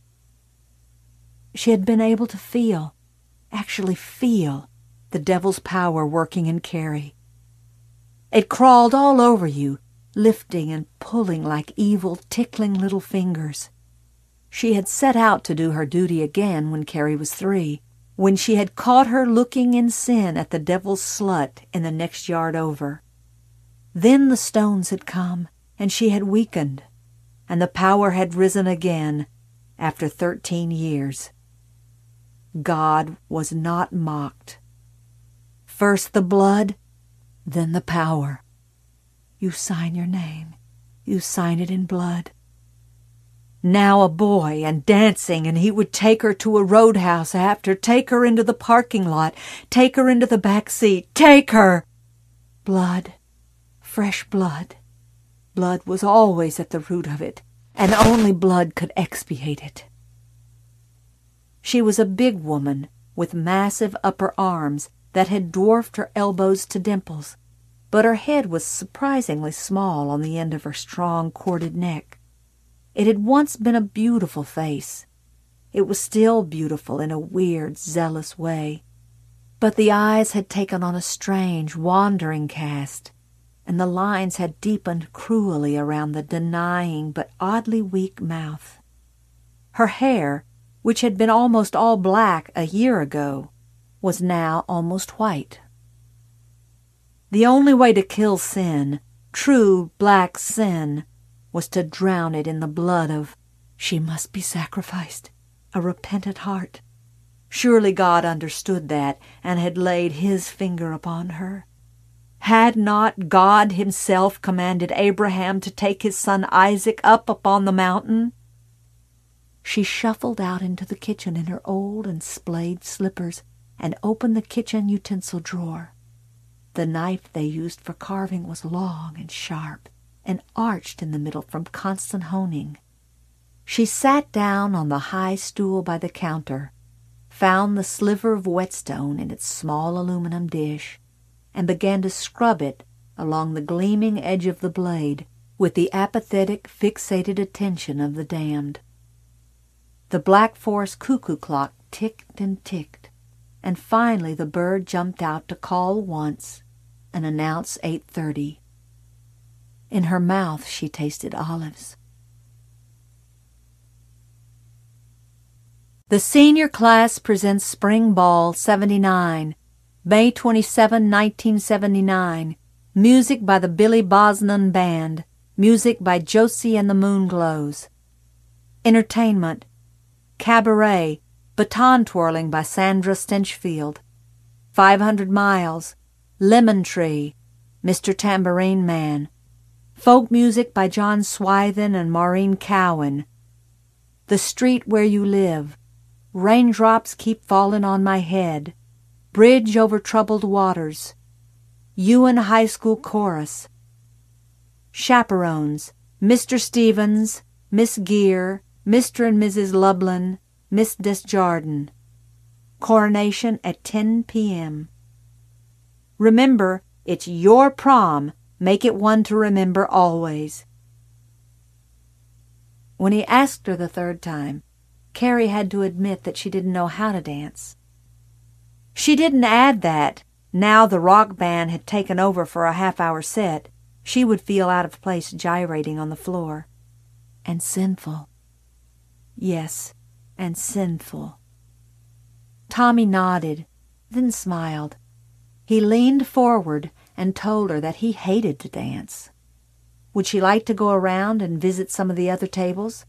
Speaker 1: She had been able to feel, actually feel, the devil's power working in Carrie. It crawled all over you, lifting and pulling like evil, tickling little fingers. She had set out to do her duty again when Carrie was three, when she had caught her looking in sin at the devil's slut in the next yard over. Then the stones had come, and she had weakened, and the power had risen again after thirteen years. God was not mocked. First the blood, then the power. You sign your name. You sign it in blood. Now a boy and dancing, and he would take her to a roadhouse after, take her into the parking lot, take her into the back seat, take her. Blood, fresh blood. Blood was always at the root of it, and only blood could expiate it. She was a big woman with massive upper arms that had dwarfed her elbows to dimples, but her head was surprisingly small on the end of her strong, corded neck. It had once been a beautiful face. It was still beautiful in a weird, zealous way, but the eyes had taken on a strange, wandering cast, and the lines had deepened cruelly around the denying but oddly weak mouth. Her hair, which had been almost all black a year ago, was now almost white. The only way to kill sin, true black sin, was to drown it in the blood of, she must be sacrificed, a repentant heart. Surely God understood that and had laid his finger upon her. Had not God himself commanded Abraham to take his son Isaac up upon the mountain? She shuffled out into the kitchen in her old and splayed slippers and opened the kitchen utensil drawer. The knife they used for carving was long and sharp and arched in the middle from constant honing. She sat down on the high stool by the counter, found the sliver of whetstone in its small aluminum dish, and began to scrub it along the gleaming edge of the blade with the apathetic, fixated attention of the damned. The Black Forest cuckoo clock ticked and ticked, and finally the bird jumped out to call once and announce eight thirty. In her mouth she tasted olives. The senior class presents Spring Ball seventy-nine, May twenty-seventh, nineteen seventy-nine. Music by the Billy Bosnan Band. Music by Josie and the Moonglows. Entertainment: Cabaret, Baton Twirling by Sandra Stinchfield. Five Hundred Miles, Lemon Tree, Mister Tambourine Man. Folk music by John Swithin and Maureen Cowan. The Street Where You Live, Raindrops Keep Falling on My Head, Bridge Over Troubled Waters, Ewan High School Chorus. Chaperones, Mister Stevens, Miss Gear, Mister and Missus Lublin, Miss Desjardins. Coronation at ten p.m. Remember, it's your prom. Make it one to remember always. When he asked her the third time, Carrie had to admit that she didn't know how to dance. She didn't add that, now the rock band had taken over for a half-hour set, she would feel out of place gyrating on the floor. And sinful. Yes, and sinful. Tommy nodded, then smiled. He leaned forward and told her that he hated to dance. Would she like to go around and visit some of the other tables?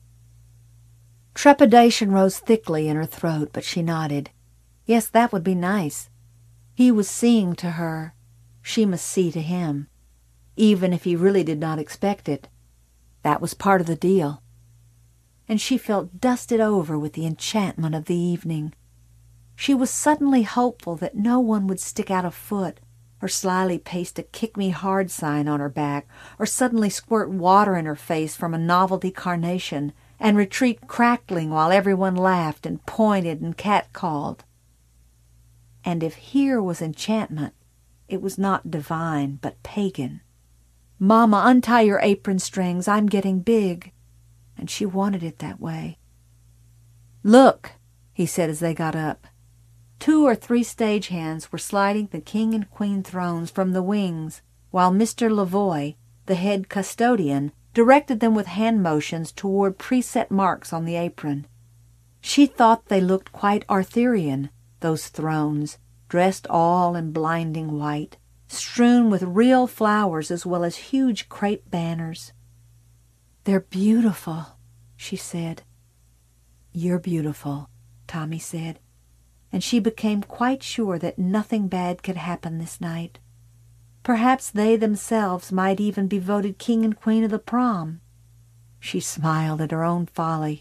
Speaker 1: Trepidation rose thickly in her throat, but she nodded. Yes, that would be nice. He was seeing to her. She must see to him, even if he really did not expect it. That was part of the deal. And she felt dusted over with the enchantment of the evening. She was suddenly hopeful that no one would stick out a foot, or slyly paste a kick-me-hard sign on her back, or suddenly squirt water in her face from a novelty carnation, and retreat crackling while everyone laughed and pointed and catcalled. And if here was enchantment, it was not divine, but pagan. "Mama, untie your apron strings. I'm getting big." And she wanted it that way. "Look," he said as they got up. Two or three stagehands were sliding the king and queen thrones from the wings, while Mister Lavoy, the head custodian, directed them with hand motions toward preset marks on the apron. She thought they looked quite Arthurian, those thrones, dressed all in blinding white, strewn with real flowers as well as huge crepe banners. "They're beautiful," she said. "You're beautiful," Tommy said, and she became quite sure that nothing bad could happen this night. Perhaps they themselves might even be voted king and queen of the prom. She smiled at her own folly.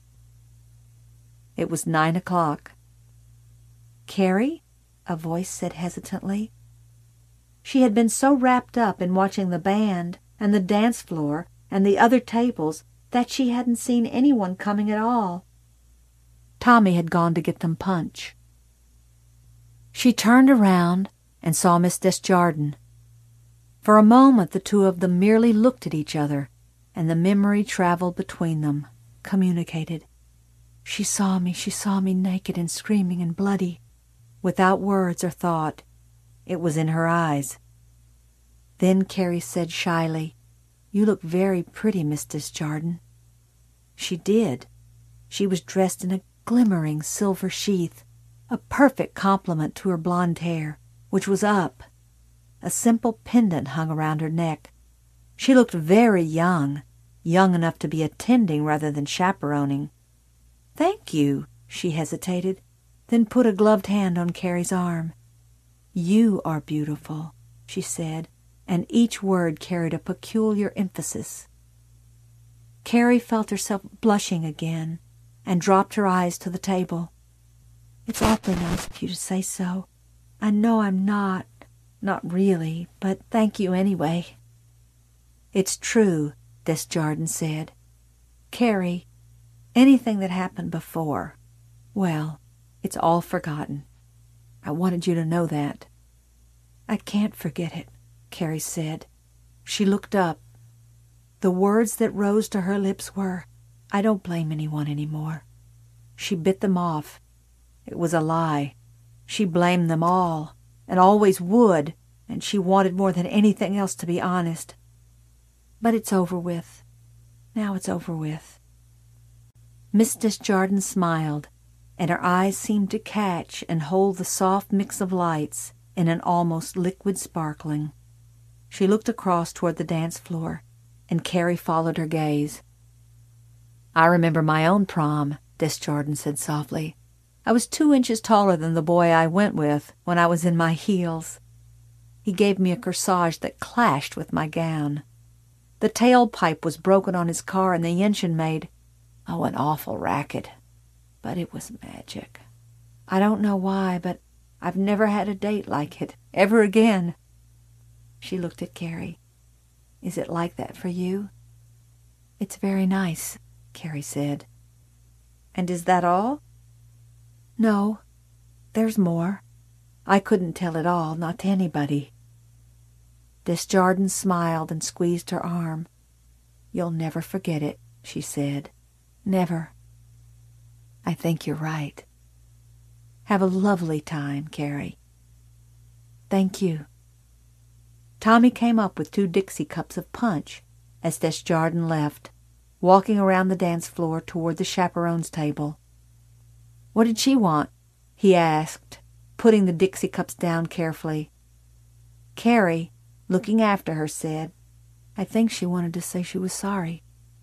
Speaker 1: It was nine o'clock. "Carrie?" a voice said hesitantly. She had been so wrapped up in watching the band and the dance floor and the other tables that she hadn't seen anyone coming at all. Tommy had gone to get them punch. She turned around and saw Miss Desjardins. For a moment the two of them merely looked at each other, and the memory traveled between them, communicated. "She saw me, she saw me naked and screaming and bloody." Without words or thought, it was in her eyes. Then Carrie said shyly, "You look very pretty, Miss Desjardins." She did. She was dressed in a glimmering silver sheath, a perfect complement to her blonde hair, which was up. A simple pendant hung around her neck. She looked very young, young enough to be attending rather than chaperoning. "Thank you," she hesitated, then put a gloved hand on Carrie's arm. "You are beautiful," she said, and each word carried a peculiar emphasis. Carrie felt herself blushing again and dropped her eyes to the table. "It's awfully nice of you to say so. I know I'm not, not really, but thank you anyway." "It's true," Desjardins said. "Carrie, anything that happened before, well, it's all forgotten. I wanted you to know that." "I can't forget it," Carrie said. She looked up. The words that rose to her lips were, "I don't blame anyone anymore." She bit them off. It was a lie. She blamed them all, and always would, and she wanted more than anything else to be honest. But it's over with. Now it's over with. Miss Desjardins smiled, and her eyes seemed to catch and hold the soft mix of lights in an almost liquid sparkling. She looked across toward the dance floor, and Carrie followed her gaze. "I remember my own prom," Desjardins said softly. "I was two inches taller than the boy I went with when I was in my heels. He gave me a corsage that clashed with my gown. The tailpipe was broken on his car, and the engine made, oh, an awful racket. But it was magic. I don't know why, but I've never had a date like it, ever again." She looked at Carrie. "Is it like that for you?" "It's very nice," Carrie said. "And is that all?" "No, there's more. I couldn't tell it all, not to anybody." Desjardins smiled and squeezed her arm. "You'll never forget it," she said. "Never." "I think you're right. Have a lovely time, Carrie." "Thank you." Tommy came up with two Dixie cups of punch as Desjardins left. walking around the dance floor toward the chaperones' table. "What did she want?" he asked, putting the Dixie cups down carefully. Carrie, looking after her, said, "I think she wanted to say she was sorry."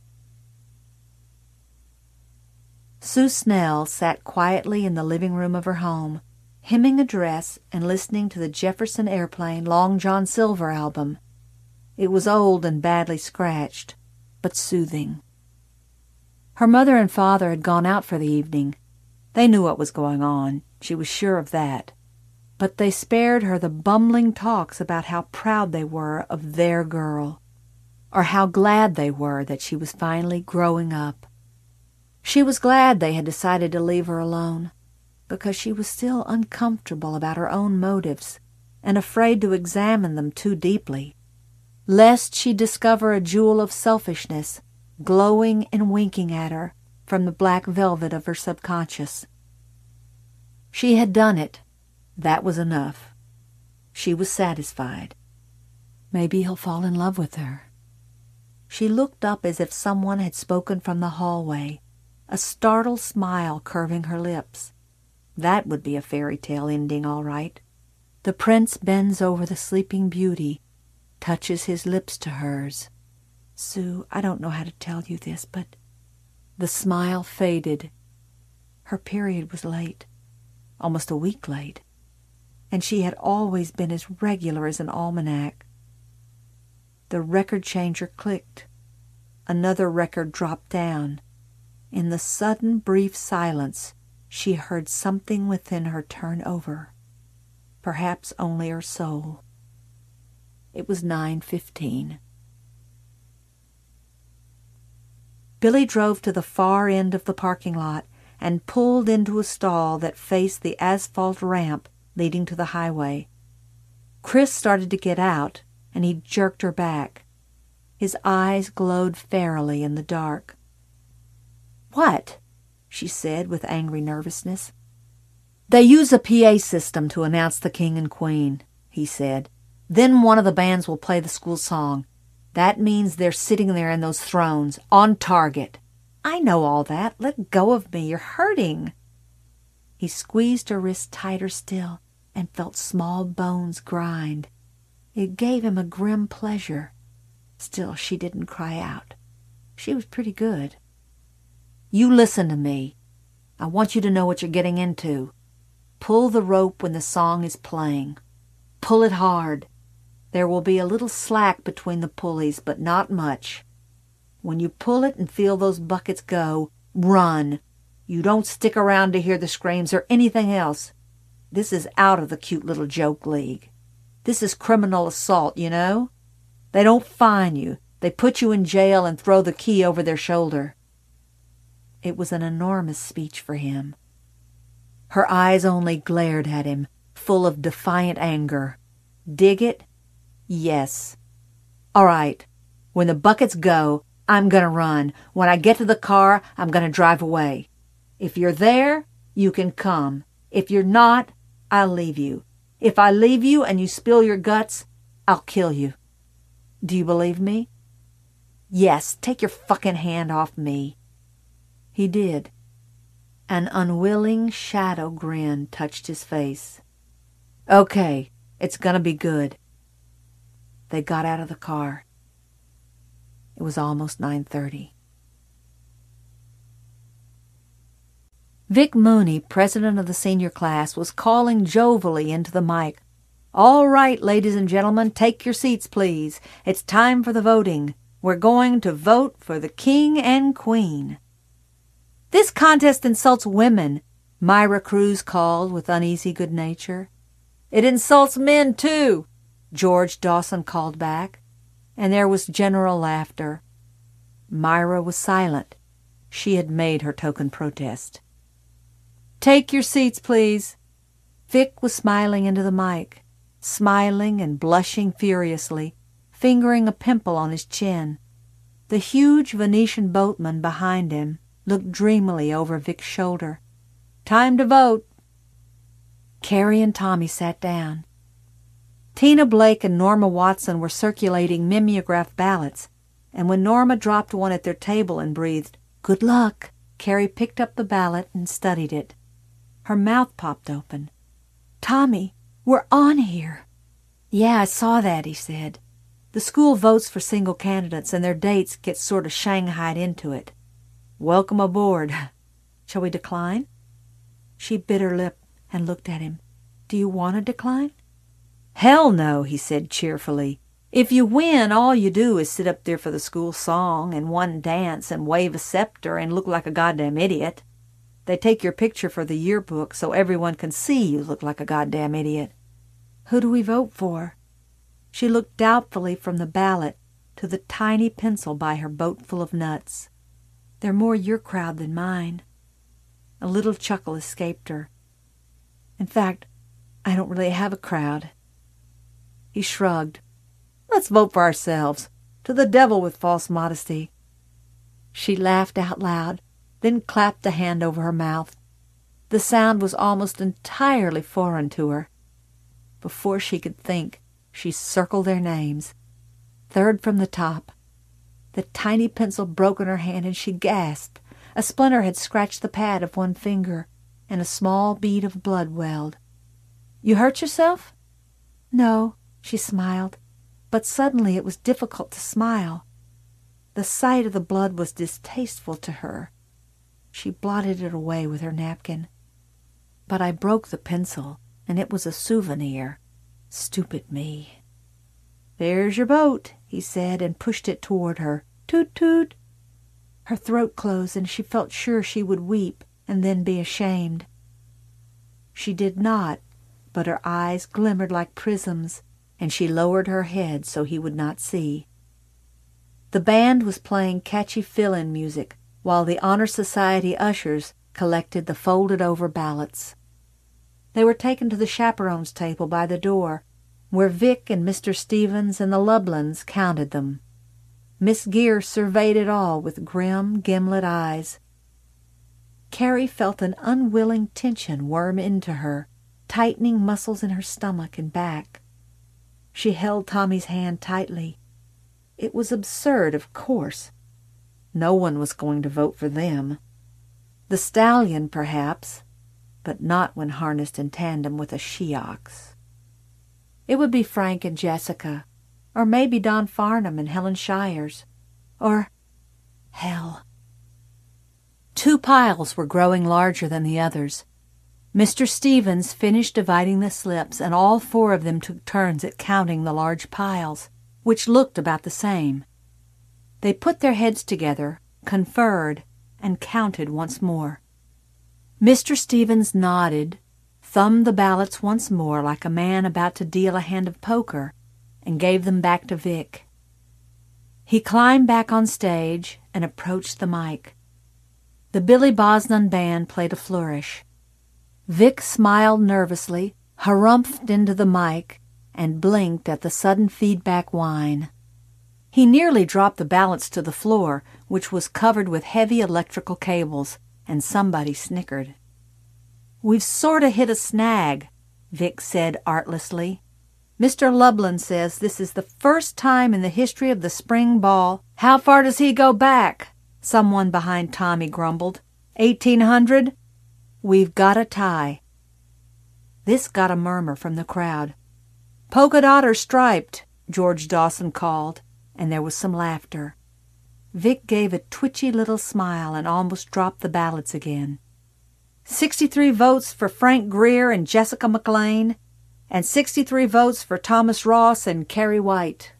Speaker 1: Sue Snell sat quietly in the living room of her home, hemming a dress and listening to the Jefferson Airplane Long John Silver album. It was old and badly scratched, but soothing. Her mother and father had gone out for the evening. They knew what was going on, she was sure of that. But they spared her the bumbling talks about how proud they were of their girl, or how glad they were that she was finally growing up. She was glad they had decided to leave her alone, because she was still uncomfortable about her own motives and afraid to examine them too deeply, lest she discover a jewel of selfishness glowing and winking at her from the black velvet of her subconscious. She had done it. That was enough. She was satisfied. Maybe he'll fall in love with her. She looked up as if someone had spoken from the hallway, a startled smile curving her lips. That would be a fairy tale ending, all right. The prince bends over the sleeping beauty, touches his lips to hers. "Sue, I don't know how to tell you this, but..." The smile faded. Her period was late, almost a week late, and she had always been as regular as an almanac. The record changer clicked. Another record dropped down. In the sudden brief silence, she heard something within her turn over. Perhaps only her soul. It was nine fifteen. Billy drove to the far end of the parking lot and pulled into a stall that faced the asphalt ramp leading to the highway. Chris started to get out, and he jerked her back. His eyes glowed ferally in the dark. "What?" she said with angry nervousness. "They use a P A system to announce the king and queen," he said. "Then one of the bands will play the school song. That means they're sitting there in those thrones, on target." "I know all that. Let go of me. You're hurting." He squeezed her wrist tighter still and felt small bones grind. It gave him a grim pleasure. Still, she didn't cry out. She was pretty good. "You listen to me. I want you to know what you're getting into. Pull the rope when the song is playing. Pull it hard. There will be a little slack between the pulleys, but not much. When you pull it and feel those buckets go, run. You don't stick around to hear the screams or anything else. This is out of the cute little joke league. This is criminal assault, you know? They don't fine you. They put you in jail and throw the key over their shoulder." It was an enormous speech for him. Her eyes only glared at him, full of defiant anger. "Dig it?" "Yes." "All right. When the buckets go, I'm going to run. When I get to the car, I'm going to drive away. If you're there, you can come. If you're not, I'll leave you. If I leave you and you spill your guts, I'll kill you. Do you believe me?" "Yes. Take your fucking hand off me." He did. An unwilling shadow grin touched his face. "Okay, it's gonna be good." They got out of the car. It was almost nine thirty. Vic Mooney, president of the senior class, was calling jovially into the mic. "All right, ladies and gentlemen, take your seats, please. It's time for the voting. We're going to vote for the king and queen." "This contest insults women," Myra Cruz called with uneasy good nature. "It insults men, too," George Dawson called back, and there was general laughter. Myra was silent. She had made her token protest. "Take your seats, please." Vic was smiling into the mic, smiling and blushing furiously, fingering a pimple on his chin. The huge Venetian boatman behind him looked dreamily over Vic's shoulder. "Time to vote." Carrie and Tommy sat down. Tina Blake and Norma Watson were circulating mimeograph ballots. and when Norma dropped one at their table and breathed, "Good luck," Carrie picked up the ballot and studied it. Her mouth popped open. "Tommy, we're on here." "Yeah, I saw that," he said. "The school votes for single candidates, and their dates get sort of shanghaied into it. Welcome aboard. Shall we decline?" She bit her lip and looked at him. "Do you want to decline?" "Hell no," he said cheerfully. "If you win, all you do is sit up there for the school song and one dance and wave a scepter and look like a goddamn idiot. They take your picture for the yearbook so everyone can see you look like a goddamn idiot." "Who do we vote for?" She looked doubtfully from the ballot to the tiny pencil by her boatful of nuts. "They're more your crowd than mine." A little chuckle escaped her. "In fact, I don't really have a crowd." He shrugged. "Let's vote for ourselves. To the devil with false modesty." She laughed out loud, then clapped a hand over her mouth. The sound was almost entirely foreign to her. Before she could think, she circled their names. Third from the top. The tiny pencil broke in her hand and she gasped. A splinter had scratched the pad of one finger, and a small bead of blood welled. "You hurt yourself?" "No," she smiled, but suddenly it was difficult to smile. The sight of the blood was distasteful to her. She blotted it away with her napkin. "But I broke the pencil, and it was a souvenir. Stupid me." "There's your boat," he said, and pushed it toward her. "Toot toot." Her throat closed, and she felt sure she would weep and then be ashamed. She did not, but her eyes glimmered like prisms, and she lowered her head so he would not see. The band was playing catchy fill-in music, while the Honor Society ushers collected the folded-over ballots. They were taken to the chaperones' table by the door, where Vic and Mister Stevens and the Lublins counted them. Miss Gear surveyed it all with grim, gimlet eyes. Carrie felt an unwilling tension worm into her, tightening muscles in her stomach and back. She held Tommy's hand tightly. It was absurd, of course. No one was going to vote for them. The stallion, perhaps, but not when harnessed in tandem with a she-ox. It would be Frank and Jessica, or maybe Don Farnham and Helen Shires, or hell. Two piles were growing larger than the others. Mister Stevens finished dividing the slips, and all four of them took turns at counting the large piles, which looked about the same. They put their heads together, conferred, and counted once more. Mister Stevens nodded, thumbed the ballots once more like a man about to deal a hand of poker, and gave them back to Vic. He climbed back on stage and approached the mic. The Billy Bosnan band played a flourish. Vic smiled nervously, harumphed into the mic, and blinked at the sudden feedback whine. He nearly dropped the ballots to the floor, which was covered with heavy electrical cables, and somebody snickered. "We've sort of hit a snag," Vic said artlessly. "Mister Lublin says this is the first time in the history of the spring ball—" "How far does he go back?" someone behind Tommy grumbled. Eighteen hundred? We've got a tie." This got a murmur from the crowd. "Polka dot or striped?" George Dawson called, and there was some laughter. Vic gave a twitchy little smile and almost dropped the ballots again. Sixty-three votes for Frank Greer and Jessica McLean, and sixty-three votes for Thomas Ross and Carrie White.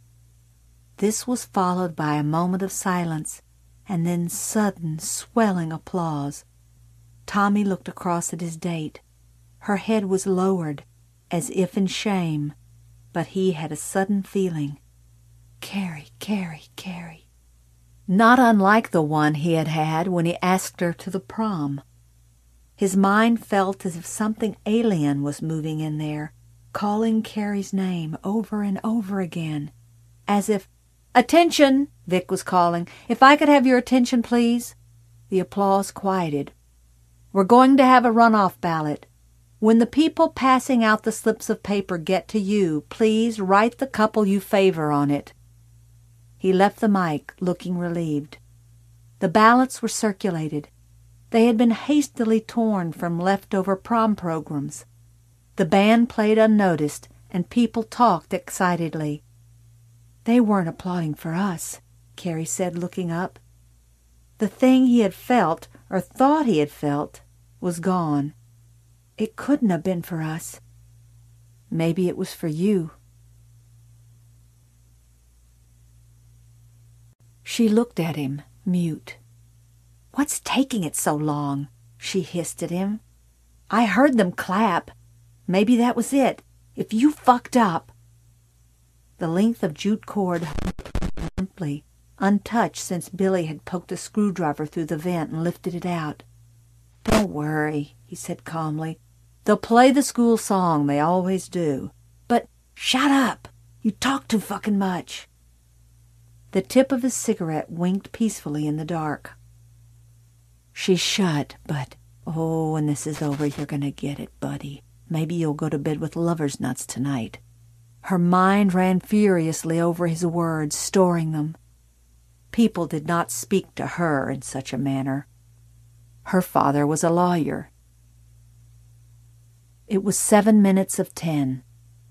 Speaker 1: This was followed by a moment of silence, and then sudden, swelling applause. Tommy looked across at his date. Her head was lowered, as if in shame, but he had a sudden feeling. Carrie, Carrie, Carrie. Not unlike the one he had had when he asked her to the prom. His mind felt as if something alien was moving in there, calling Carrie's name over and over again, as if, "Attention!" Vic was calling. "If I could have your attention, please." The applause quieted. "We're going to have a runoff ballot. When the people passing out the slips of paper get to you, please write the couple you favor on it." He left the mic, looking relieved. The ballots were circulated. They had been hastily torn from leftover prom programs. The band played unnoticed, and people talked excitedly. "They weren't applauding for us," Carrie said, looking up. The thing he had felt, or thought he had felt, was gone. "It couldn't have been for us. Maybe it was for you." She looked at him, mute. "What's taking it so long?" she hissed at him. "I heard them clap. Maybe that was it. If you fucked up..." The length of jute cord hung limply, untouched since Billy had poked a screwdriver through the vent and lifted it out. "Don't worry," he said calmly. "They'll play the school song, they always do. But shut up! You talk too fucking much." The tip of his cigarette winked peacefully in the dark. She shut, but, "Oh, when this is over, you're gonna get it, buddy. Maybe you'll go to bed with lover's nuts tonight." Her mind ran furiously over his words, storing them. People did not speak to her in such a manner. Her father was a lawyer. It was seven minutes of ten.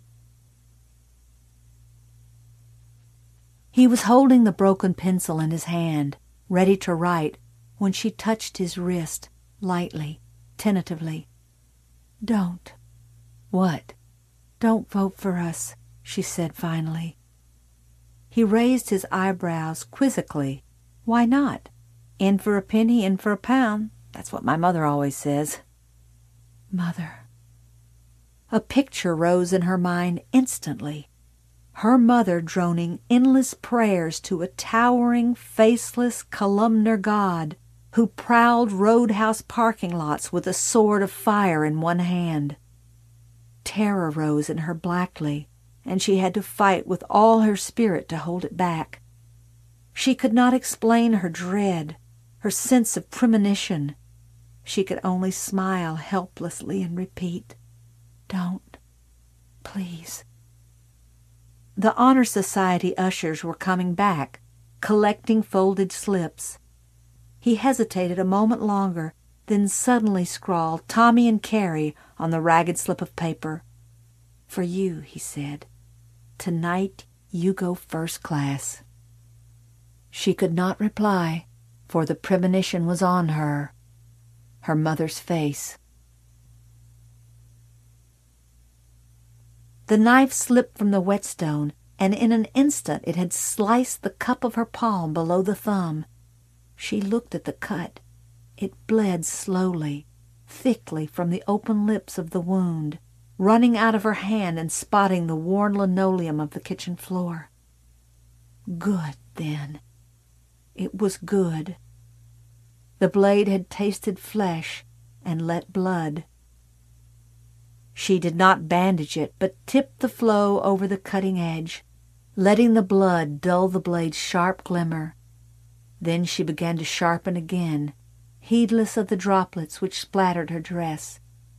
Speaker 1: He was holding the broken pencil in his hand, ready to write, when she touched his wrist, lightly, tentatively. "Don't." "What?" "Don't vote for us," she said finally. He raised his eyebrows quizzically. "Why not? In for a penny, in for a pound. That's what my mother always says." Mother. A picture rose in her mind instantly. Her mother droning endless prayers to a towering, faceless, columnar god who prowled roadhouse parking lots with a sword of fire in one hand. Terror rose in her blackly, and she had to fight with all her spirit to hold it back. She could not explain her dread, her sense of premonition. She could only smile helplessly and repeat, "Don't, please." The Honor Society ushers were coming back, collecting folded slips. He hesitated a moment longer, then suddenly scrawled Tommy and Carrie on the ragged slip of paper. "For you," he said. "Tonight you go first class." She could not reply, for the premonition was on her, her mother's face. The knife slipped from the whetstone, and in an instant it had sliced the cup of her palm below the thumb. She looked at the cut. It bled slowly, thickly from the open lips of the wound, running out of her hand and spotting the worn linoleum of the kitchen floor. Good, then. It was good. The blade had tasted flesh and let blood. She did not bandage it, but tipped the flow over the cutting edge, letting the blood dull the blade's sharp glimmer. Then she began to sharpen again, heedless of the droplets which splattered her dress.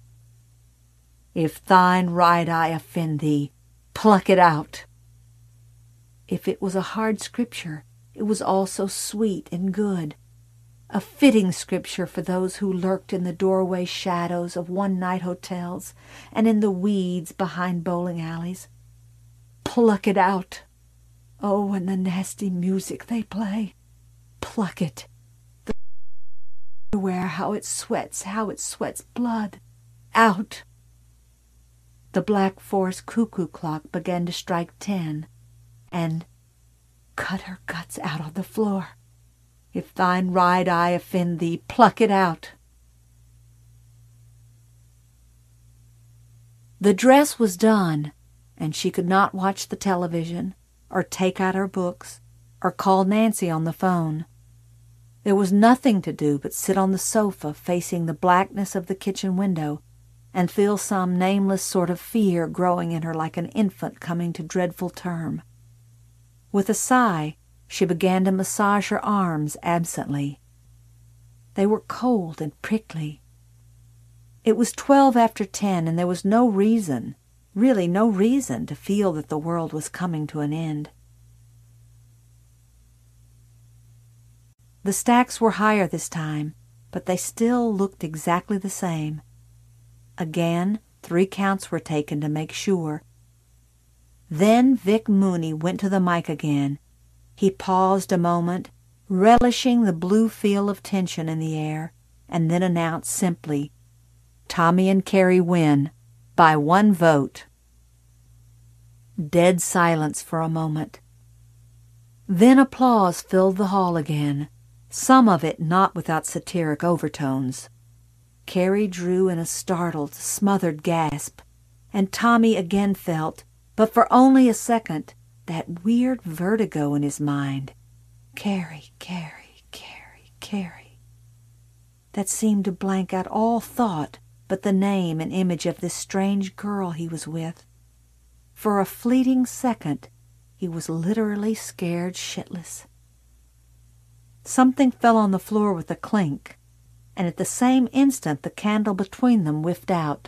Speaker 1: "If thine right eye offend thee, pluck it out." If it was a hard scripture, it was also sweet and good. A fitting scripture for those who lurked in the doorway shadows of one-night hotels and in the weeds behind bowling alleys. Pluck it out. Oh, and the nasty music they play. Pluck it. The underwear, how it sweats, how it sweats blood. Out. The Black Forest cuckoo clock began to strike ten, and cut her guts out on the floor. If thine right eye offend thee, pluck it out. The dress was done, and she could not watch the television, or take out her books, or call Nancy on the phone. There was nothing to do but sit on the sofa facing the blackness of the kitchen window and feel some nameless sort of fear growing in her like an infant coming to dreadful term. With a sigh, she began to massage her arms absently. They were cold and prickly. It was twelve after ten, and there was no reason, really no reason, to feel that the world was coming to an end. The stacks were higher this time, but they still looked exactly the same. Again, three counts were taken to make sure. Then Vic Mooney went to the mic again. He paused a moment, relishing the blue feel of tension in the air, and then announced simply, "Tommy and Carrie win, by one vote." Dead silence for a moment. Then applause filled the hall again, some of it not without satiric overtones. Carrie drew in a startled, smothered gasp, and Tommy again felt, but for only a second, that weird vertigo in his mind. Carrie, Carrie, Carrie, Carrie. That seemed to blank out all thought but the name and image of this strange girl he was with. For a fleeting second, he was literally scared shitless. Something fell on the floor with a clink, and at the same instant the candle between them whiffed out.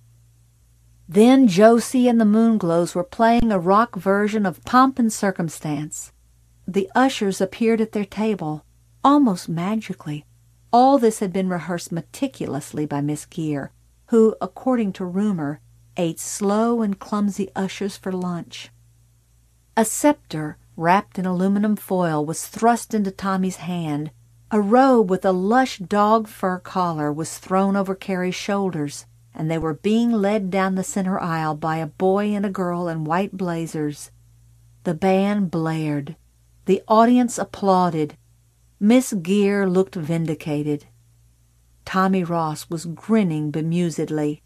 Speaker 1: Then Josie and the Moonglows were playing a rock version of Pomp and Circumstance. The ushers appeared at their table, almost magically. All this had been rehearsed meticulously by Miss Gear, who, according to rumor, ate slow and clumsy ushers for lunch. A scepter, wrapped in aluminum foil, was thrust into Tommy's hand. A robe with a lush dog fur collar was thrown over Carrie's shoulders, and they were being led down the center aisle by a boy and a girl in white blazers. The band blared. The audience applauded. Miss Gear looked vindicated. Tommy Ross was grinning bemusedly.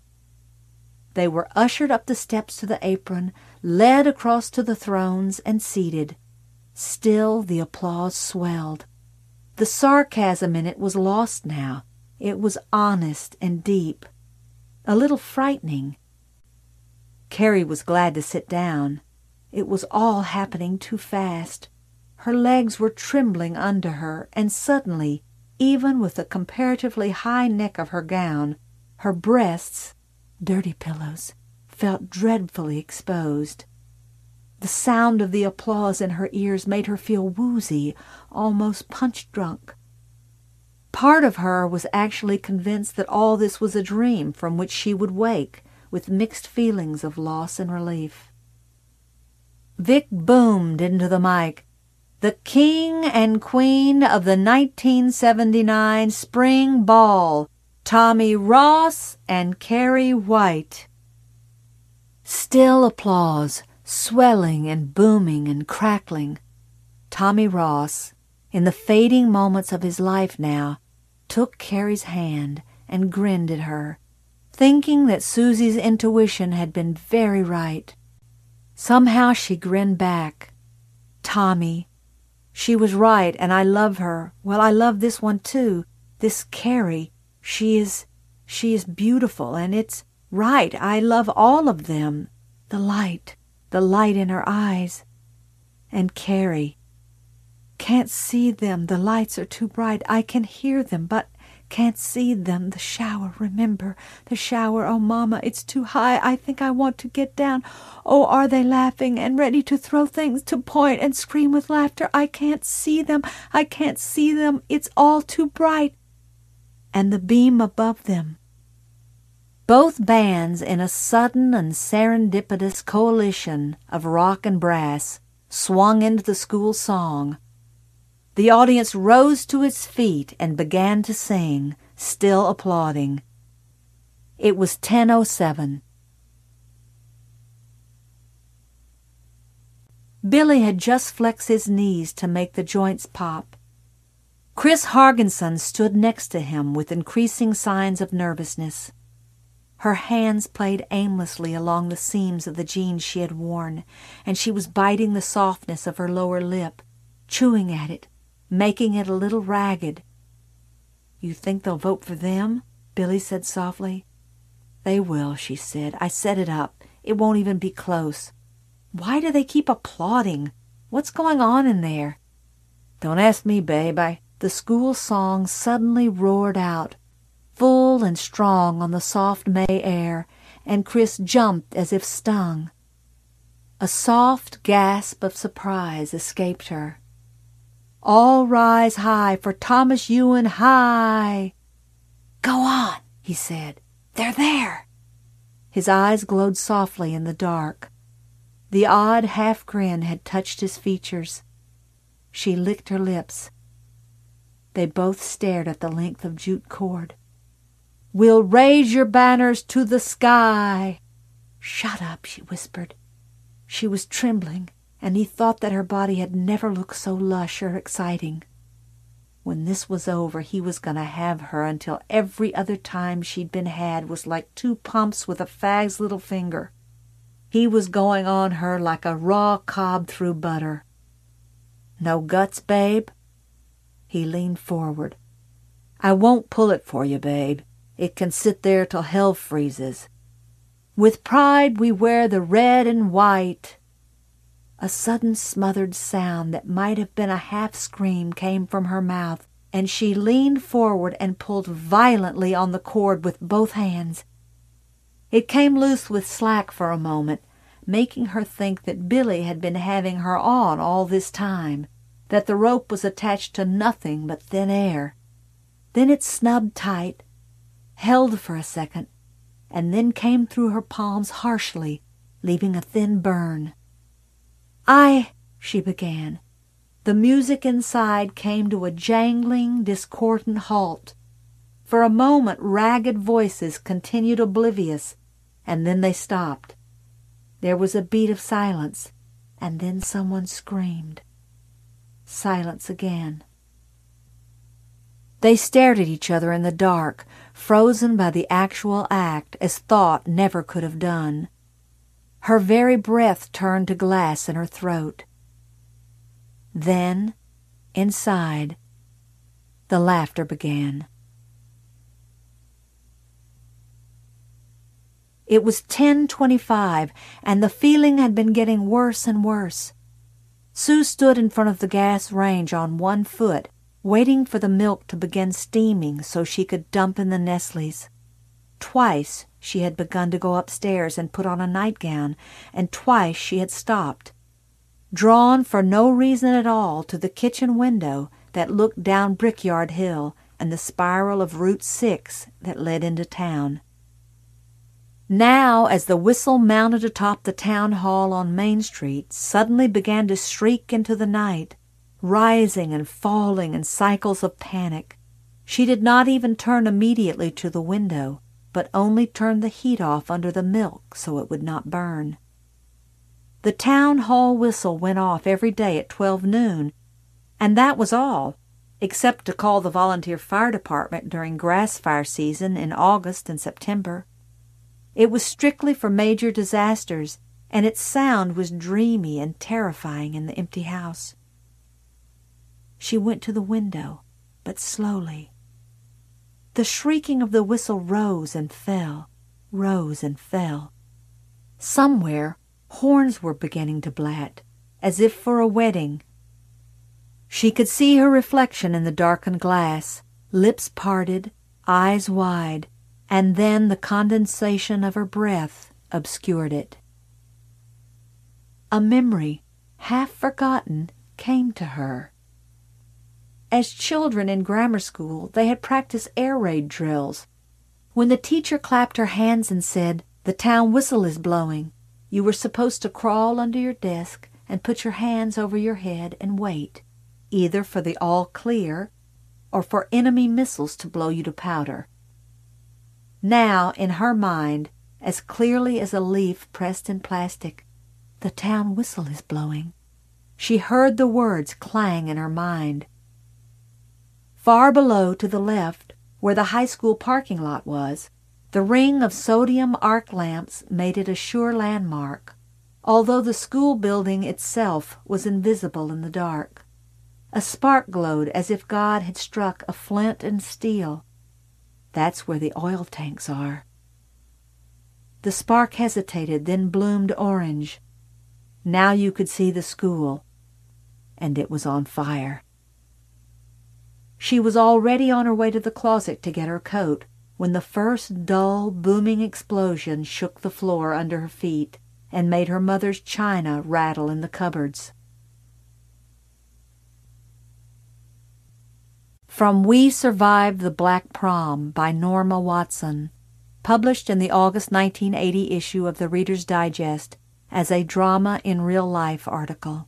Speaker 1: They were ushered up the steps to the apron, led across to the thrones, and seated. Still the applause swelled. The sarcasm in it was lost now. It was honest and deep, a little frightening. Carrie was glad to sit down. It was all happening too fast. Her legs were trembling under her, and suddenly, even with the comparatively high neck of her gown, her breasts, dirty pillows, felt dreadfully exposed. The sound of the applause in her ears made her feel woozy, almost punch-drunk. Part of her was actually convinced that all this was a dream from which she would wake, with mixed feelings of loss and relief. Vic boomed into the mic, "The king and queen of the nineteen seventy-nine Spring Ball, Tommy Ross and Carrie White." Still applause, swelling and booming and crackling. Tommy Ross, in the fading moments of his life now, took Carrie's hand and grinned at her, thinking that Susie's intuition had been very right. Somehow she grinned back. Tommy, she was right, and I love her. Well, I love this one too, this Carrie. She is, she is beautiful, and it's right. I love all of them. The light, the light in her eyes. And Carrie. Can't see them. The lights are too bright. I can hear them, but can't see them. The shower, remember. The shower. Oh, Mama, it's too high. I think I want to get down. Oh, are they laughing and ready to throw things, to point and scream with laughter? I can't see them. I can't see them. It's all too bright. And the beam above them. Both bands, in a sudden and serendipitous coalition of rock and brass, swung into the school song. The audience rose to its feet and began to sing, still applauding. It was ten oh seven. Billy had just flexed his knees to make the joints pop. Chris Hargenson stood next to him with increasing signs of nervousness. Her hands played aimlessly along the seams of the jeans she had worn, and she was biting the softness of her lower lip, chewing at it, making it a little ragged. "You think they'll vote for them?" Billy said softly. "They will," she said. "I set it up. It won't even be close. Why do they keep applauding? What's going on in there?" "Don't ask me, babe. I..." The school song suddenly roared out, full and strong on the soft May air, and Chris jumped as if stung. A soft gasp of surprise escaped her. All rise high for Thomas Ewan high. Go on, he said. They're there. His eyes glowed softly in the dark. The odd half-grin had touched his features. She licked her lips. They both stared at the length of jute cord. We'll raise your banners to the sky. Shut up, she whispered. She was trembling, and he thought that her body had never looked so lush or exciting. When this was over, he was going to have her until every other time she'd been had was like two pumps with a fag's little finger. He was going on her like a raw cob through butter. No guts, babe? He leaned forward. I won't pull it for you, babe. It can sit there till hell freezes. With pride we wear the red and white. A sudden smothered sound that might have been a half-scream came from her mouth, and she leaned forward and pulled violently on the cord with both hands. It came loose with slack for a moment, making her think that Billy had been having her on all this time, that the rope was attached to nothing but thin air. Then it snubbed tight, held for a second, and then came through her palms harshly, leaving a thin burn. I, she began. The music inside came to a jangling, discordant halt. For a moment ragged voices continued oblivious, and then they stopped. There was a beat of silence, and then someone screamed. Silence again. They stared at each other in the dark, frozen by the actual act as thought never could have done. Her very breath turned to glass in her throat. Then, inside, the laughter began. It was ten twenty-five, and the feeling had been getting worse and worse. Sue stood in front of the gas range on one foot, waiting for the milk to begin steaming so she could dump in the Nestles. Twice she had begun to go upstairs and put on a nightgown, and twice she had stopped, drawn for no reason at all to the kitchen window that looked down Brickyard Hill and the spiral of Route six that led into town. Now, as the whistle mounted atop the town hall on Main Street suddenly began to shriek into the night, rising and falling in cycles of panic, she did not even turn immediately to the window, but only turned the heat off under the milk so it would not burn. The town hall whistle went off every day at twelve noon, and that was all, except to call the volunteer fire department during grass fire season in August and September. It was strictly for major disasters, and its sound was dreamy and terrifying in the empty house. She went to the window, but slowly. The shrieking of the whistle rose and fell, rose and fell. Somewhere, horns were beginning to blat, as if for a wedding. She could see her reflection in the darkened glass, lips parted, eyes wide, and then the condensation of her breath obscured it. A memory, half forgotten, came to her. As children in grammar school, they had practiced air raid drills. When the teacher clapped her hands and said, "The town whistle is blowing," you were supposed to crawl under your desk and put your hands over your head and wait, either for the all clear or for enemy missiles to blow you to powder. Now, in her mind, as clearly as a leaf pressed in plastic, "The town whistle is blowing." She heard the words clang in her mind. Far below to the left, where the high school parking lot was, the ring of sodium arc lamps made it a sure landmark, although the school building itself was invisible in the dark. A spark glowed as if God had struck a flint and steel. That's where the oil tanks are. The spark hesitated, then bloomed orange. Now you could see the school, and it was on fire. She was already on her way to the closet to get her coat when the first dull, booming explosion shook the floor under her feet and made her mother's china rattle in the cupboards. From We Survived the Black Prom by Norma Watson, published in the August nineteen eighty issue of the Reader's Digest as a Drama in Real Life article.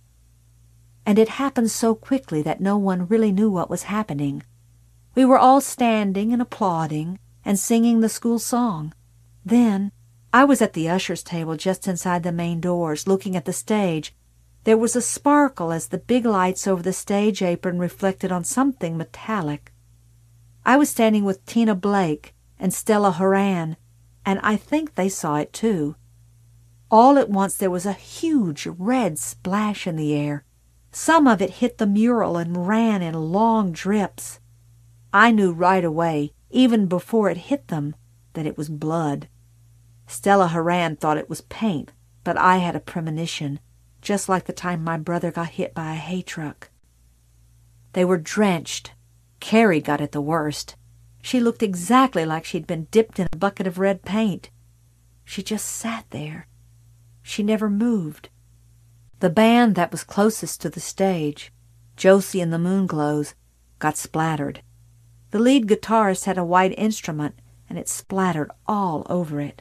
Speaker 1: And it happened so quickly that no one really knew what was happening. We were all standing and applauding and singing the school song. Then, I was at the usher's table just inside the main doors, looking at the stage. There was a sparkle as the big lights over the stage apron reflected on something metallic. I was standing with Tina Blake and Stella Horan, and I think they saw it too. All at once there was a huge red splash in the air. Some of it hit the mural and ran in long drips. I knew right away, even before it hit them, that it was blood. Stella Horan thought it was paint, but I had a premonition, just like the time my brother got hit by a hay truck. They were drenched. Carrie got it the worst. She looked exactly like she'd been dipped in a bucket of red paint. She just sat there. She never moved. The band that was closest to the stage, Josie and the Moonglows, got splattered. The lead guitarist had a white instrument, and it splattered all over it.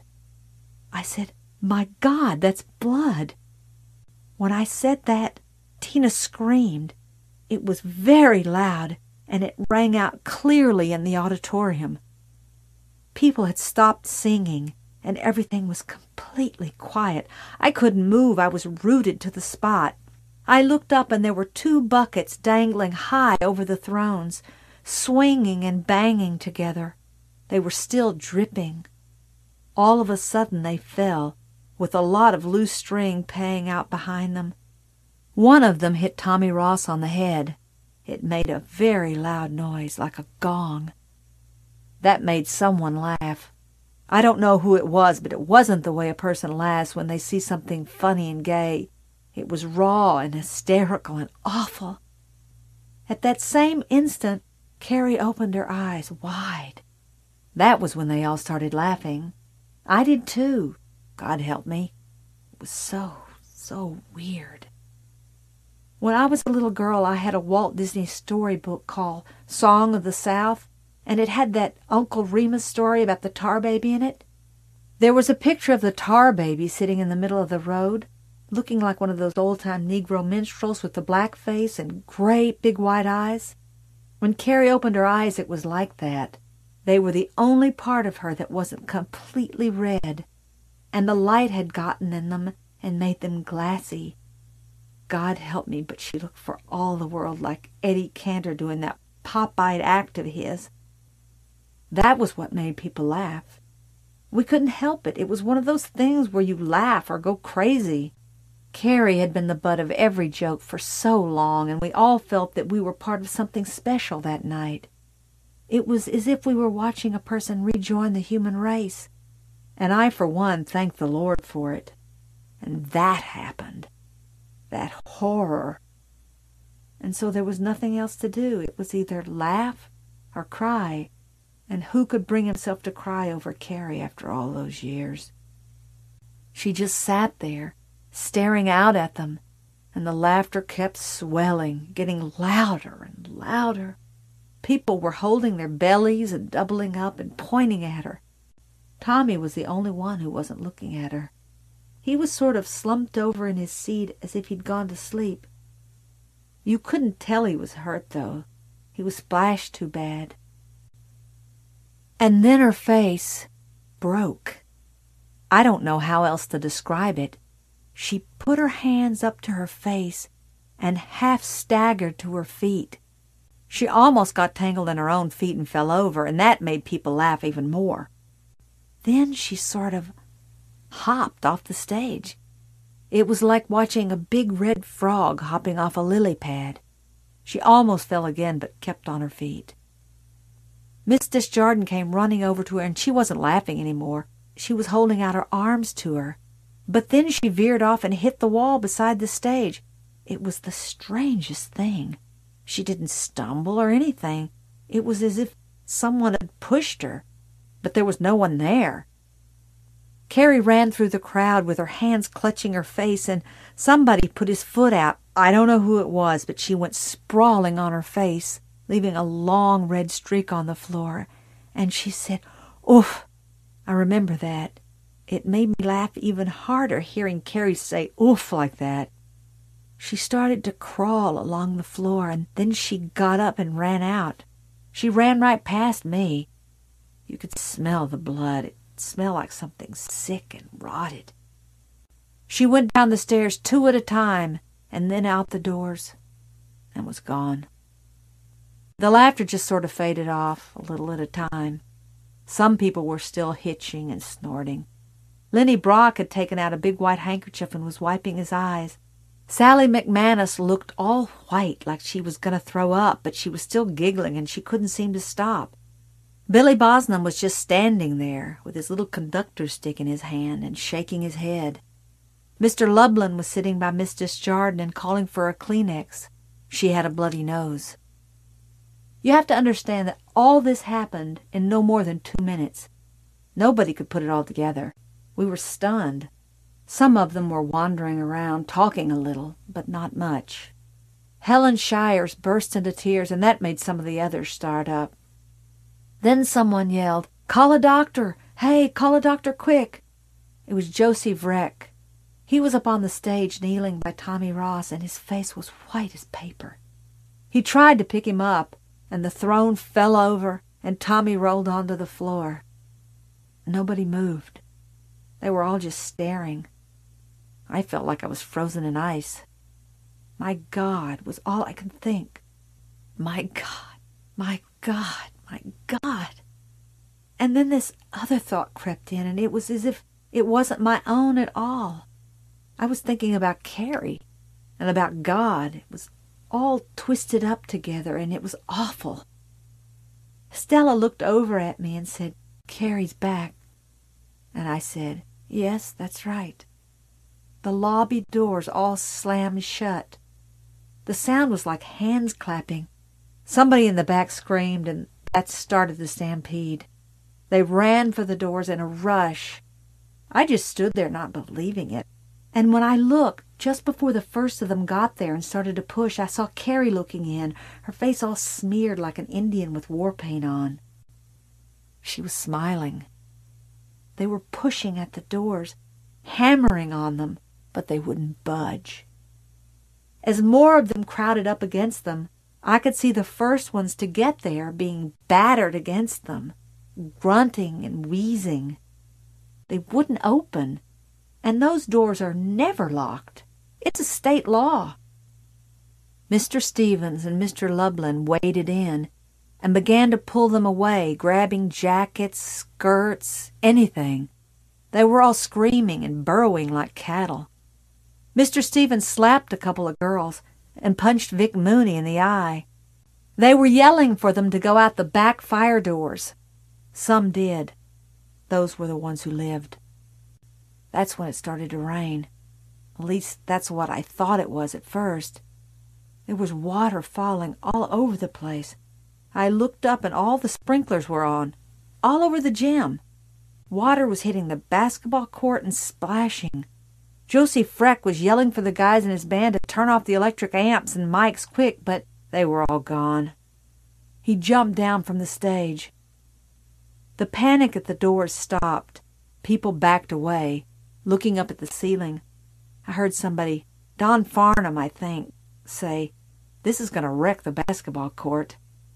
Speaker 1: I said, "My God, that's blood." When I said that, Tina screamed. It was very loud, and it rang out clearly in the auditorium. People had stopped singing, and everything was completely quiet. I couldn't move. I was rooted to the spot. I looked up, and there were two buckets dangling high over the thrones, swinging and banging together. They were still dripping. All of a sudden they fell, with a lot of loose string paying out behind them. One of them hit Tommy Ross on the head. It made a very loud noise, like a gong. That made someone laugh. I don't know who it was, but it wasn't the way a person laughs when they see something funny and gay. It was raw and hysterical and awful. At that same instant, Carrie opened her eyes wide. That was when they all started laughing. I did too. God help me. It was so, so weird. When I was a little girl, I had a Walt Disney storybook called Song of the South, and it had that Uncle Remus story about the tar baby in it. There was a picture of the tar baby sitting in the middle of the road, looking like one of those old-time Negro minstrels with the black face and great big white eyes. When Carrie opened her eyes, it was like that. They were the only part of her that wasn't completely red, and the light had gotten in them and made them glassy. God help me, but she looked for all the world like Eddie Cantor doing that pop-eyed act of his. That was what made people laugh. We couldn't help it. It was one of those things where you laugh or go crazy. Carrie had been the butt of every joke for so long, and we all felt that we were part of something special that night. It was as if we were watching a person rejoin the human race, and I, for one, thanked the Lord for it. And that happened. That horror. And so there was nothing else to do. It was either laugh or cry, and who could bring himself to cry over Carrie after all those years? She just sat there, staring out at them, and the laughter kept swelling, getting louder and louder. People were holding their bellies and doubling up and pointing at her. Tommy was the only one who wasn't looking at her. He was sort of slumped over in his seat as if he'd gone to sleep. You couldn't tell he was hurt, though. He was splashed too bad. And then her face broke. I don't know how else to describe it. She put her hands up to her face and half staggered to her feet. She almost got tangled in her own feet and fell over, and that made people laugh even more. Then she sort of hopped off the stage. It was like watching a big red frog hopping off a lily pad. She almost fell again, but kept on her feet. Miss Desjardins came running over to her, and she wasn't laughing anymore. She was holding out her arms to her. But then she veered off and hit the wall beside the stage. It was the strangest thing. She didn't stumble or anything. It was as if someone had pushed her, but there was no one there. Carrie ran through the crowd with her hands clutching her face, and somebody put his foot out. I don't know who it was, but she went sprawling on her face. leaving a long red streak on the floor, and she said, "Oof." I remember that. It made me laugh even harder hearing Carrie say "oof" like that. She started to crawl along the floor, and then she got up and ran out. She ran right past me. You could smell the blood. It smelled like something sick and rotted. She went down the stairs two at a time, and then out the doors, and was gone. The laughter just sort of faded off, a little at a time. Some people were still hitching and snorting. Lenny Brock had taken out a big white handkerchief and was wiping his eyes. Sally McManus looked all white, like she was going to throw up, but she was still giggling and she couldn't seem to stop. Billy Bosnam was just standing there with his little conductor stick in his hand and shaking his head. Mister Lublin was sitting by Missus Jordan and calling for a Kleenex. She had a bloody nose. You have to understand that all this happened in no more than two minutes. Nobody could put it all together. We were stunned. Some of them were wandering around, talking a little, but not much. Helen Shires burst into tears, and that made some of the others start up. Then someone yelled, "Call a doctor! Hey, call a doctor quick!" It was Josie Vreck. He was up on the stage kneeling by Tommy Ross, and his face was white as paper. He tried to pick him up, and the throne fell over, and Tommy rolled onto the floor. Nobody moved. They were all just staring. I felt like I was frozen in ice. My God was all I could think. My God, my God, my God. And then this other thought crept in, and it was as if it wasn't my own at all. I was thinking about Carrie and about God. It was all twisted up together, and it was awful. Stella looked over at me and said, "Carrie's back." And I said, "Yes, that's right." The lobby doors all slammed shut. The sound was like hands clapping. Somebody in the back screamed, and that started the stampede. They ran for the doors in a rush. I just stood there not believing it. And when I looked, just before the first of them got there and started to push, I saw Carrie looking in, her face all smeared like an Indian with war paint on. She was smiling. They were pushing at the doors, hammering on them, but they wouldn't budge. As more of them crowded up against them, I could see the first ones to get there being battered against them, grunting and wheezing. They wouldn't open, and those doors are never locked. It's a state law. Mister Stevens and Mister Lublin waded in and began to pull them away, grabbing jackets, skirts, anything. They were all screaming and burrowing like cattle. Mister Stevens slapped a couple of girls and punched Vic Mooney in the eye. They were yelling for them to go out the back fire doors. Some did. Those were the ones who lived. That's when it started to rain. At least that's what I thought it was at first. There was water falling all over the place. I looked up and all the sprinklers were on, all over the gym. Water was hitting the basketball court and splashing. Josie Vreck was yelling for the guys in his band to turn off the electric amps and mics quick, but they were all gone. He jumped down from the stage. The panic at the doors stopped. People backed away, looking up at the ceiling. I heard somebody, Don Farnham, I think, say, "This is going to wreck the basketball court."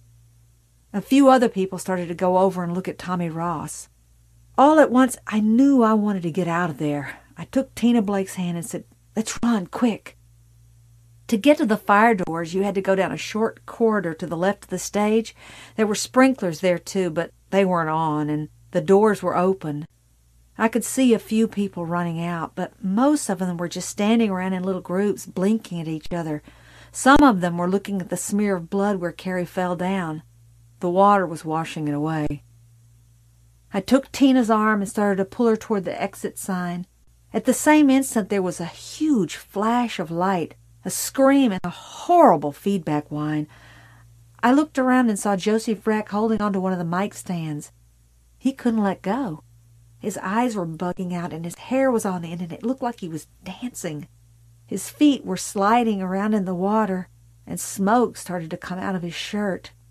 Speaker 1: A few other people started to go over and look at Tommy Ross. All at once, I knew I wanted to get out of there. I took Tina Blake's hand and said, "Let's run, quick." To get to the fire doors, you had to go down a short corridor to the left of the stage. There were sprinklers there, too, but they weren't on, and the doors were open. I could see a few people running out, but most of them were just standing around in little groups, blinking at each other. Some of them were looking at the smear of blood where Carrie fell down. The water was washing it away. I took Tina's arm and started to pull her toward the exit sign. At the same instant, there was a huge flash of light, a scream, and a horrible feedback whine. I looked around and saw Josie Vreck holding onto one of the mic stands. He couldn't let go. His eyes were bugging out, and his hair was on end, and it looked like he was dancing. His feet were sliding around in the water, and smoke started to come out of his shirt.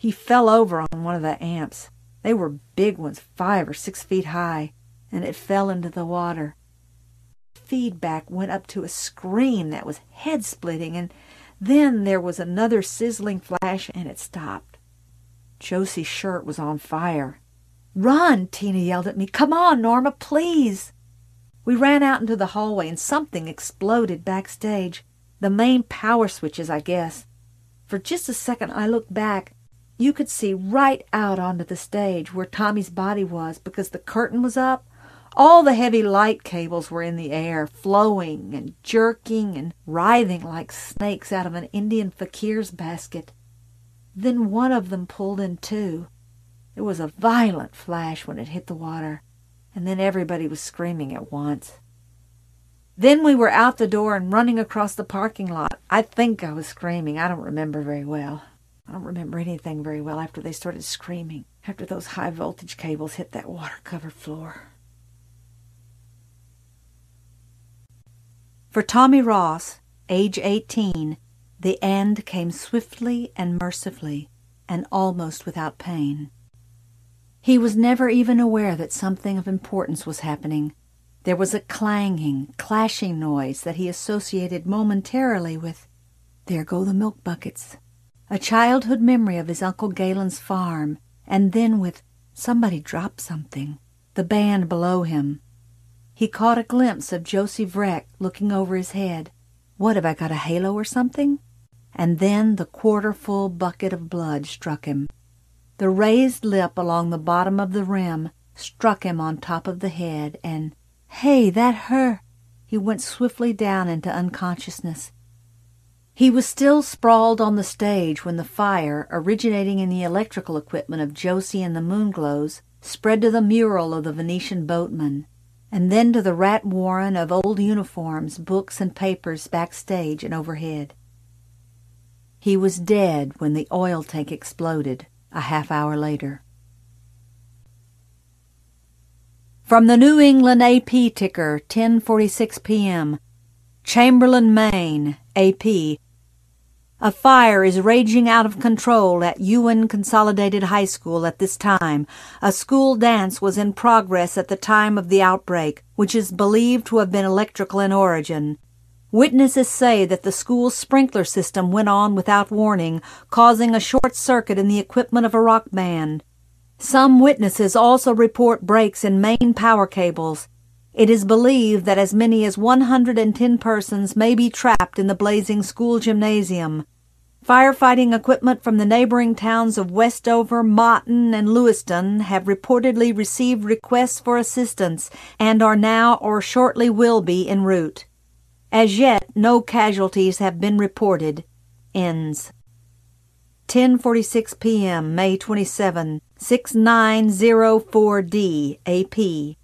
Speaker 1: He fell over on one of the amps. They were big ones, five or six feet high, and it fell into the water. Feedback went up to a scream that was head-splitting, and then there was another sizzling flash, and it stopped. Josie's shirt was on fire. "Run!" Tina yelled at me. "Come on, Norma, please!" We ran out into the hallway, and something exploded backstage. The main power switches, I guess. For just a second I looked back. You could see right out onto the stage where Tommy's body was because the curtain was up. All the heavy light cables were in the air, flowing and jerking and writhing like snakes out of an Indian fakir's basket. Then one of them pulled in two. There was a violent flash when it hit the water, and then everybody was screaming at once. Then we were out the door and running across the parking lot. I think I was screaming. I don't remember very well. I don't remember anything very well after they started screaming, after those high-voltage cables hit that water-covered floor. For Tommy Ross, age eighteen, the end came swiftly and mercifully, and almost without pain. He was never even aware that something of importance was happening. There was a clanging, clashing noise that he associated momentarily with, "There go the milk buckets," a childhood memory of his Uncle Galen's farm, and then with "somebody dropped something," the band below him. He caught a glimpse of Josie Vreck looking over his head. "What, have I got a halo or something?" And then the quarter-full bucket of blood struck him. The raised lip along the bottom of the rim struck him on top of the head, and, "Hey, that her!" He went swiftly down into unconsciousness. He was still sprawled on the stage when the fire, originating in the electrical equipment of Josie and the Moonglows, spread to the mural of the Venetian boatman, and then to the rat warren of old uniforms, books, and papers backstage and overhead. He was dead when the oil tank exploded a half hour later. From the New England A P ticker, ten forty-six p m Chamberlain, Maine, A P. A fire is raging out of control at Ewan Consolidated High School at this time. A school dance was in progress at the time of the outbreak, which is believed to have been electrical in origin. Witnesses say that the school's sprinkler system went on without warning, causing a short circuit in the equipment of a rock band. Some witnesses also report breaks in main power cables. It is believed that as many as one hundred ten persons may be trapped in the blazing school gymnasium. Firefighting equipment from the neighboring towns of Westover, Motton, and Lewiston have reportedly received requests for assistance and are now or shortly will be en route. As yet, no casualties have been reported. Ends. ten forty-six p m, May twenty-seventh, six nine zero four D, A P.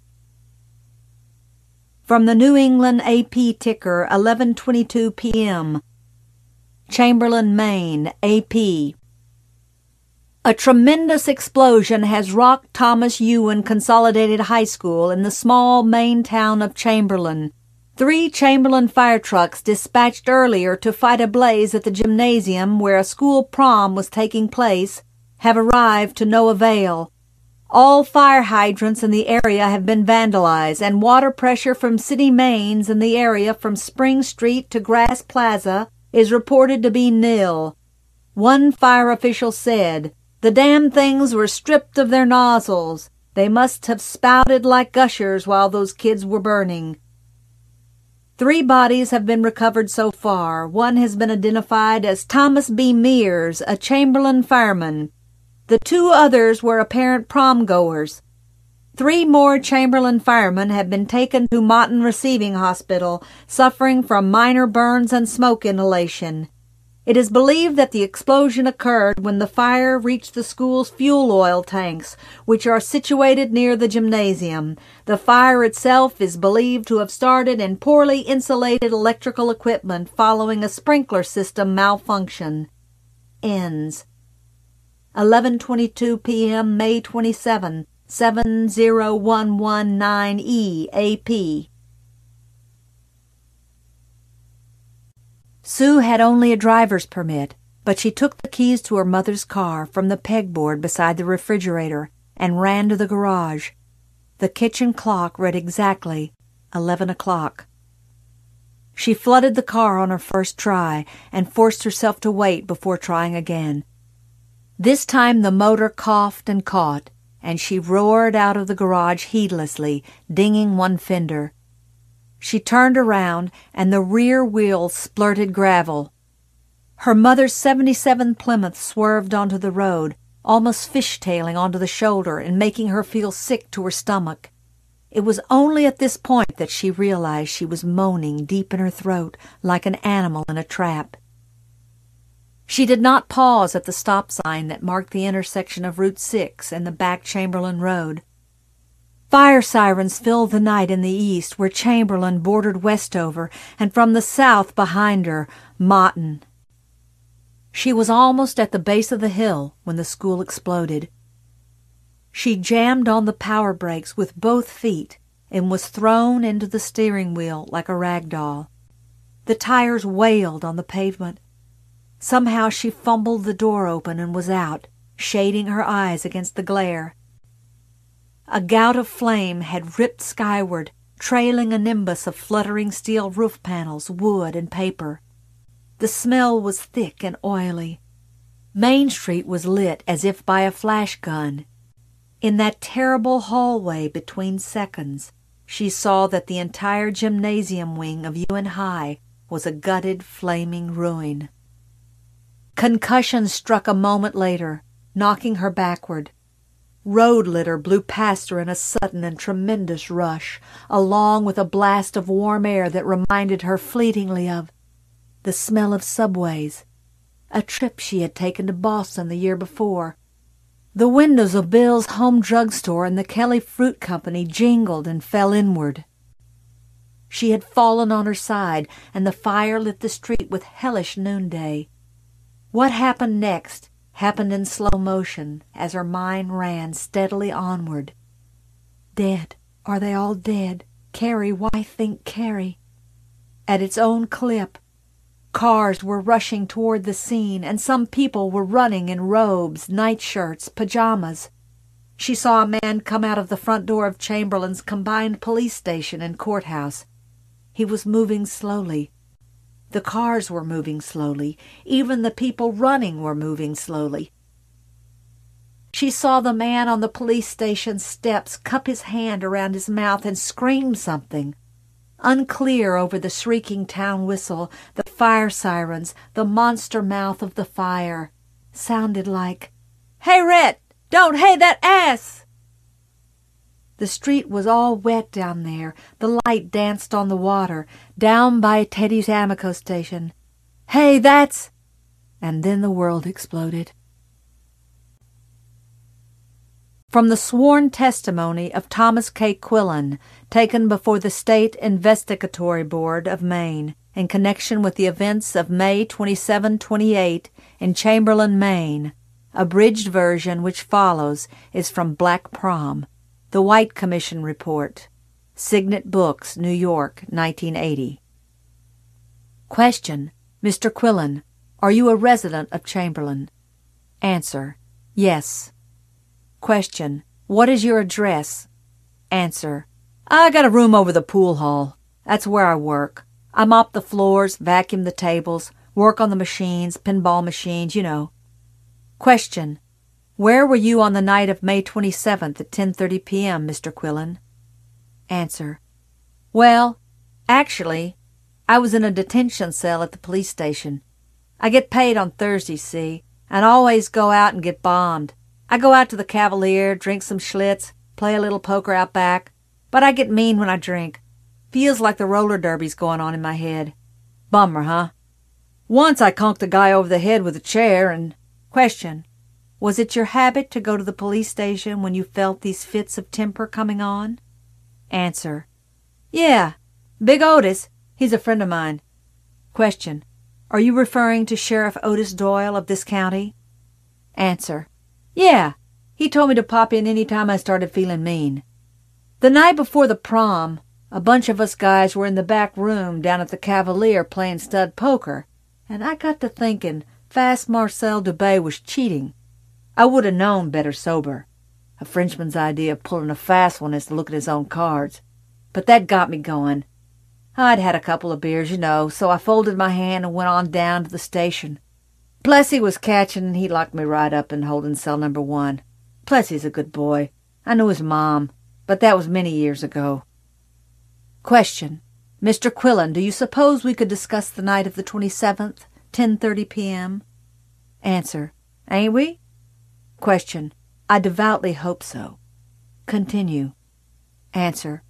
Speaker 1: From the New England A P ticker, eleven twenty-two p m Chamberlain, Maine, A P. A tremendous explosion has rocked Thomas Ewan Consolidated High School in the small Maine town of Chamberlain. Three Chamberlain fire trucks dispatched earlier to fight a blaze at the gymnasium where a school prom was taking place have arrived to no avail. All fire hydrants in the area have been vandalized, and water pressure from city mains in the area from Spring Street to Grass Plaza is reported to be nil. One fire official said, "The damn things were stripped of their nozzles. They must have spouted like gushers while those kids were burning." Three bodies have been recovered so far. One has been identified as Thomas B. Mears, a Chamberlain fireman. The two others were apparent prom-goers. Three more Chamberlain firemen have been taken to Motton Receiving Hospital, suffering from minor burns and smoke inhalation. It is believed that the explosion occurred when the fire reached the school's fuel oil tanks, which are situated near the gymnasium. The fire itself is believed to have started in poorly insulated electrical equipment following a sprinkler system malfunction. Ends. eleven twenty-two p m, May twenty-seventh, seven zero one one nine E, A P. Sue had only a driver's permit, but she took the keys to her mother's car from the pegboard beside the refrigerator and ran to the garage. The kitchen clock read exactly eleven o'clock. She flooded the car on her first try and forced herself to wait before trying again. This time the motor coughed and caught, and she roared out of the garage heedlessly, dinging one fender. She turned around, and the rear wheels splurted gravel. Her mother's seventy-seven Plymouth swerved onto the road, almost fishtailing onto the shoulder and making her feel sick to her stomach. It was only at this point that she realized she was moaning deep in her throat like an animal in a trap. She did not pause at the stop sign that marked the intersection of Route six and the back Chamberlain Road. Fire sirens filled the night in the east where Chamberlain bordered Westover, and from the south behind her, Motton. She was almost at the base of the hill when the school exploded. She jammed on the power brakes with both feet and was thrown into the steering wheel like a rag doll. The tires wailed on the pavement. Somehow she fumbled the door open and was out, shading her eyes against the glare. A gout of flame had ripped skyward, trailing a nimbus of fluttering steel roof panels, wood, and paper. The smell was thick and oily. Main Street was lit as if by a flash gun. In that terrible hallway between seconds, she saw that the entire gymnasium wing of Ewan High was a gutted, flaming ruin. Concussion struck a moment later, knocking her backward. Road litter blew past her in a sudden and tremendous rush, along with a blast of warm air that reminded her fleetingly of the smell of subways, a trip she had taken to Boston the year before. The windows of Bill's home drugstore and the Kelly Fruit Company jingled and fell inward. She had fallen on her side, and the fire lit the street with hellish noonday. What happened next happened in slow motion as her mind ran steadily onward. Dead. Are they all dead? Carrie, why think Carrie? At its own clip, cars were rushing toward the scene, and some people were running in robes, nightshirts, pajamas. She saw a man come out of the front door of Chamberlain's combined police station and courthouse. He was moving slowly. The cars were moving slowly. Even the people running were moving slowly. She saw the man on the police station steps cup his hand around his mouth and scream something. Unclear over the shrieking town whistle, the fire sirens, the monster mouth of the fire, sounded like, "Hey, Rhett! Don't hey that ass!" The street was all wet down there. The light danced on the water, down by Teddy's Amico station. "Hey, that's—" And then the world exploded. From the sworn testimony of Thomas K. Quillen, taken before the State Investigatory Board of Maine in connection with the events of May twenty-seven twenty-eight in Chamberlain, Maine, abridged version which follows is from Black Prom, The White Commission Report, Signet Books, New York, nineteen eighty. Question. Mister Quillen, are you a resident of Chamberlain? Answer. Yes. Question. What is your address? Answer. I got a room over the pool hall. That's where I work. I mop the floors, vacuum the tables, work on the machines, pinball machines, you know. Question. Where were you on the night of May twenty-seventh at ten thirty p.m., Mister Quillen? Answer. Well, actually, I was in a detention cell at the police station. I get paid on Thursdays, see, and I always go out and get bombed. I go out to the Cavalier, drink some Schlitz, play a little poker out back, but I get mean when I drink. Feels like the roller derby's going on in my head. Bummer, huh? Once I conked a guy over the head with a chair and... Question. Was it your habit to go to the police station when you felt these fits of temper coming on? Answer. Yeah. Big Otis. He's a friend of mine. Question. Are you referring to Sheriff Otis Doyle of this county? Answer. Yeah. He told me to pop in any time I started feeling mean. The night before the prom, a bunch of us guys were in the back room down at the Cavalier playing stud poker, and I got to thinking, fast Marcel Dubé was cheating. I would have known better sober. A Frenchman's idea of pulling a fast one is to look at his own cards. But that got me going. I'd had a couple of beers, you know, so I folded my hand and went on down to the station. Plessy was catching, and he locked me right up in holding cell number one. Plessy's a good boy. I knew his mom, but that was many years ago. Question. Mister Quillen, do you suppose we could discuss the night of the twenty-seventh, ten thirty p.m.? Answer. Ain't we? Question. I devoutly hope so. Continue. Answer.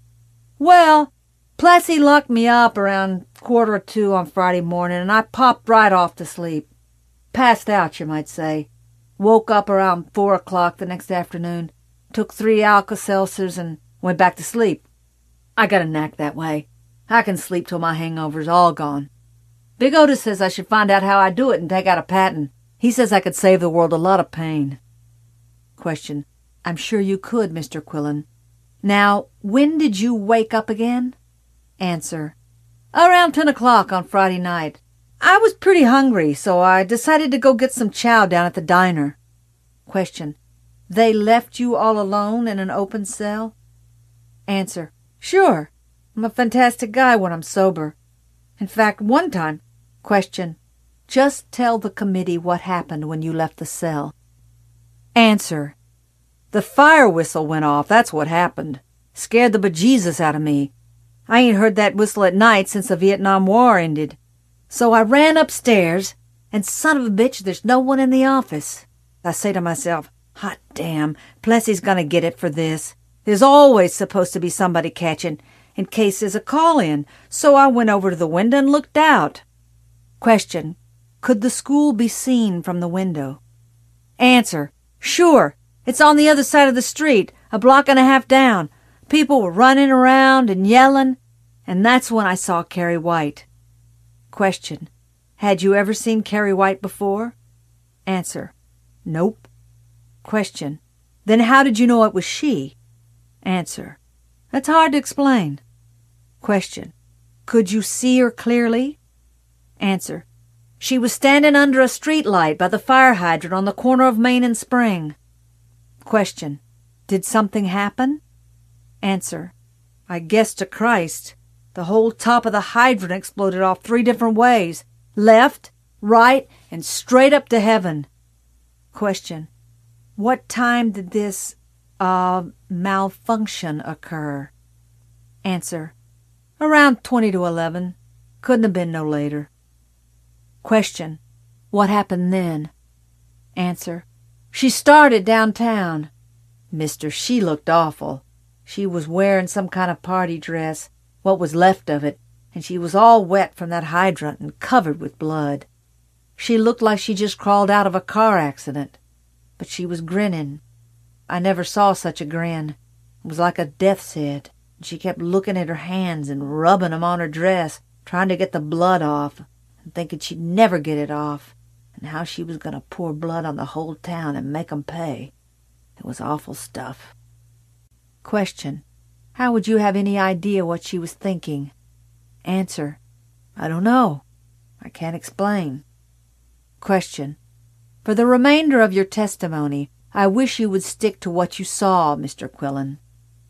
Speaker 1: Well, Plessy locked me up around quarter of two on Friday morning, and I popped right off to sleep. Passed out, you might say. Woke up around four o'clock the next afternoon, took three Alka-Seltzers, and went back to sleep. I got a knack that way. I can sleep till my hangover's all gone. Big Otis says I should find out how I do it and take out a patent. He says I could save the world a lot of pain. Question. I'm sure you could, Mister Quillen. Now, when did you wake up again? Answer. Around ten o'clock on Friday night. I was pretty hungry, so I decided to go get some chow down at the diner. Question. They left you all alone in an open cell? Answer. Sure. I'm a fantastic guy when I'm sober. In fact, one time... Question. Just tell the committee what happened when you left the cell. Answer. The fire whistle went off, that's what happened. Scared the bejesus out of me. I ain't heard that whistle at night since the Vietnam War ended. So I ran upstairs, and son of a bitch, there's no one in the office. I say to myself, hot damn, Plessy's gonna get it for this. There's always supposed to be somebody catching, in case there's a call-in, so I went over to the window and looked out. Question. Could the school be seen from the window? Answer. Sure. It's on the other side of the street, a block and a half down. People were running around and yelling, and that's when I saw Carrie White. Question. Had you ever seen Carrie White before? Answer. Nope. Question. Then how did you know it was she? Answer. That's hard to explain. Question. Could you see her clearly? Answer. She was standing under a street light by the fire hydrant on the corner of Main and Spring. Question. Did something happen? Answer. I guess to Christ. The whole top of the hydrant exploded off three different ways. Left, right, and straight up to heaven. Question. What time did this, uh, malfunction occur? Answer. Around twenty to eleven. Couldn't have been no later. Question. What happened then? Answer. She started downtown. Mister, she looked awful. She was wearing some kind of party dress, what was left of it, and she was all wet from that hydrant and covered with blood. She looked like she just crawled out of a car accident, but she was grinning. I never saw such a grin. It was like a death's head. She kept looking at her hands and rubbing 'em on her dress, trying to get the blood off, and thinking she'd never get it off, and how she was going to pour blood on the whole town and make 'em pay. It was awful stuff. Question. How would you have any idea what she was thinking? Answer. I don't know. I can't explain. Question. For the remainder of your testimony, I wish you would stick to what you saw, Mister Quillen.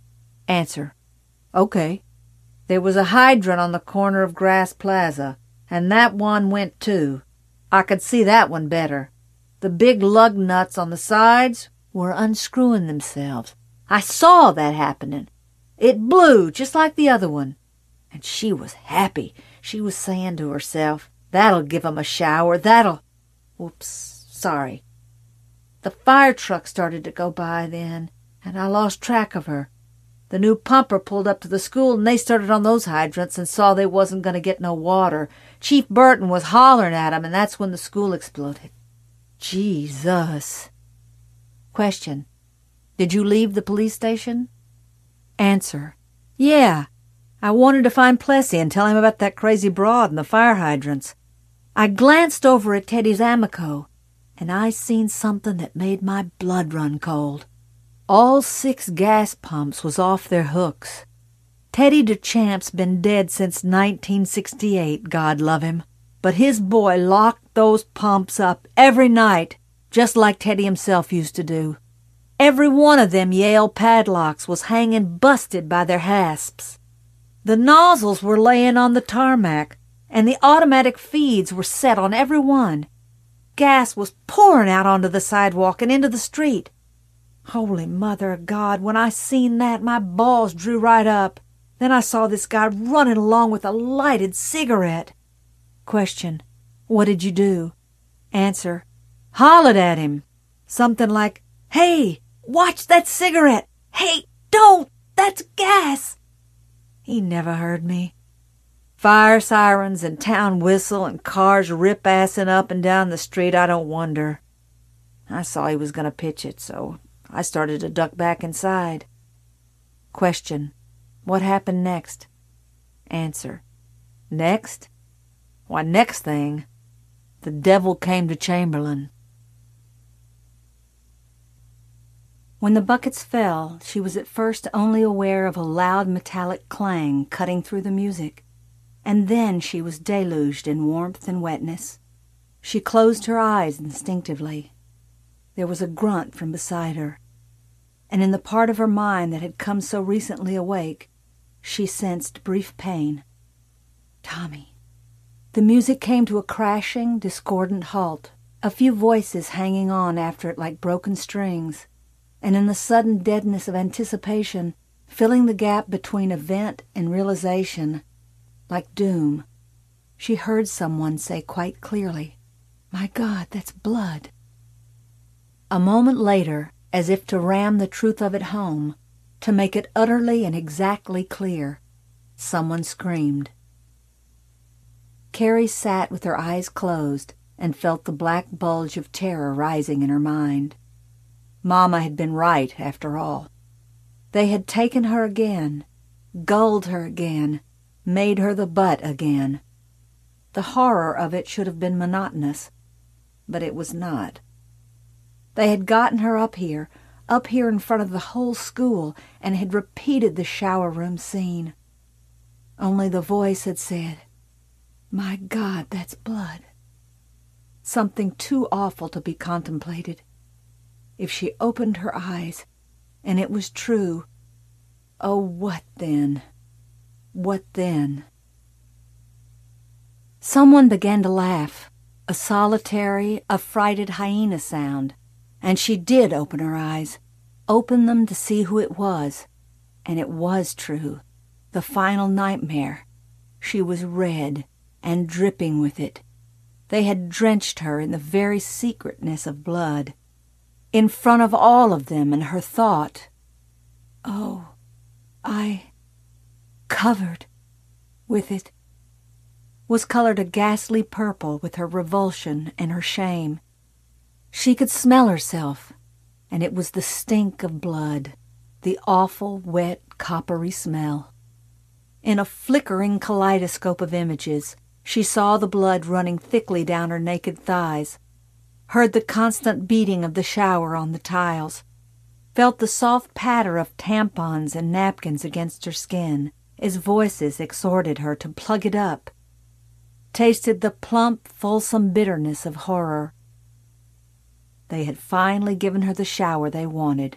Speaker 1: Answer. Okay. There was a hydrant on the corner of Grass Plaza, and that one went too. I could see that one better. The big lug nuts on the sides were unscrewing themselves. I saw that happening. It blew just like the other one. And she was happy. She was saying to herself, that'll give 'em a shower, that'll... Whoops, sorry. The fire truck started to go by then, and I lost track of her. The new pumper pulled up to the school, and they started on those hydrants and saw they wasn't going to get no water. Chief Burton was hollering at 'em, and that's when the school exploded. Jesus. Question. Did you leave the police station? Answer. Yeah. I wanted to find Plessy and tell him about that crazy broad and the fire hydrants. I glanced over at Teddy's Amico, and I seen something that made my blood run cold. All six gas pumps was off their hooks. Teddy DeChamp's been dead since nineteen sixty-eight, God love him, but his boy locked those pumps up every night, just like Teddy himself used to do. Every one of them Yale padlocks was hanging busted by their hasps. The nozzles were laying on the tarmac, and the automatic feeds were set on every one. Gas was pouring out onto the sidewalk and into the street. Holy Mother of God, when I seen that, my balls drew right up. Then I saw this guy running along with a lighted cigarette. Question: what did you do? Answer: hollered at him. Something like, "Hey, watch that cigarette! Hey, don't! That's gas!" He never heard me. Fire sirens and town whistle and cars rip-assing up and down the street, I don't wonder. I saw he was going to pitch it, so I started to duck back inside. Question: what happened next? Answer: next? Why, next thing, the devil came to Chamberlain. When the buckets fell, she was at first only aware of a loud metallic clang cutting through the music, and then she was deluged in warmth and wetness. She closed her eyes instinctively. There was a grunt from beside her, and in the part of her mind that had come so recently awake, she sensed brief pain. Tommy. The music came to a crashing, discordant halt, a few voices hanging on after it like broken strings, and in the sudden deadness of anticipation, filling the gap between event and realization, like doom, she heard someone say quite clearly, "My God, that's blood." A moment later, as if to ram the truth of it home, to make it utterly and exactly clear, someone screamed. Carrie sat with her eyes closed and felt the black bulge of terror rising in her mind. Mama had been right, after all. They had taken her again, gulled her again, made her the butt again. The horror of it should have been monotonous, but it was not. They had gotten her up here, up here in front of the whole school, and had repeated the shower room scene. Only the voice had said, "My God, that's blood." Something too awful to be contemplated. If she opened her eyes, and it was true, oh, what then? What then? Someone began to laugh, a solitary, affrighted hyena sound, and she did open her eyes, open them to see who it was, and it was true, the final nightmare. She was red and dripping with it. They had drenched her in the very secretness of blood. In front of all of them, and her thought, "Oh, I, covered with it," was colored a ghastly purple with her revulsion and her shame. She could smell herself, and it was the stink of blood, the awful, wet, coppery smell. In a flickering kaleidoscope of images, she saw the blood running thickly down her naked thighs, heard the constant beating of the shower on the tiles, felt the soft patter of tampons and napkins against her skin as voices exhorted her to plug it up, tasted the plump, fulsome bitterness of horror. They had finally given her the shower they wanted.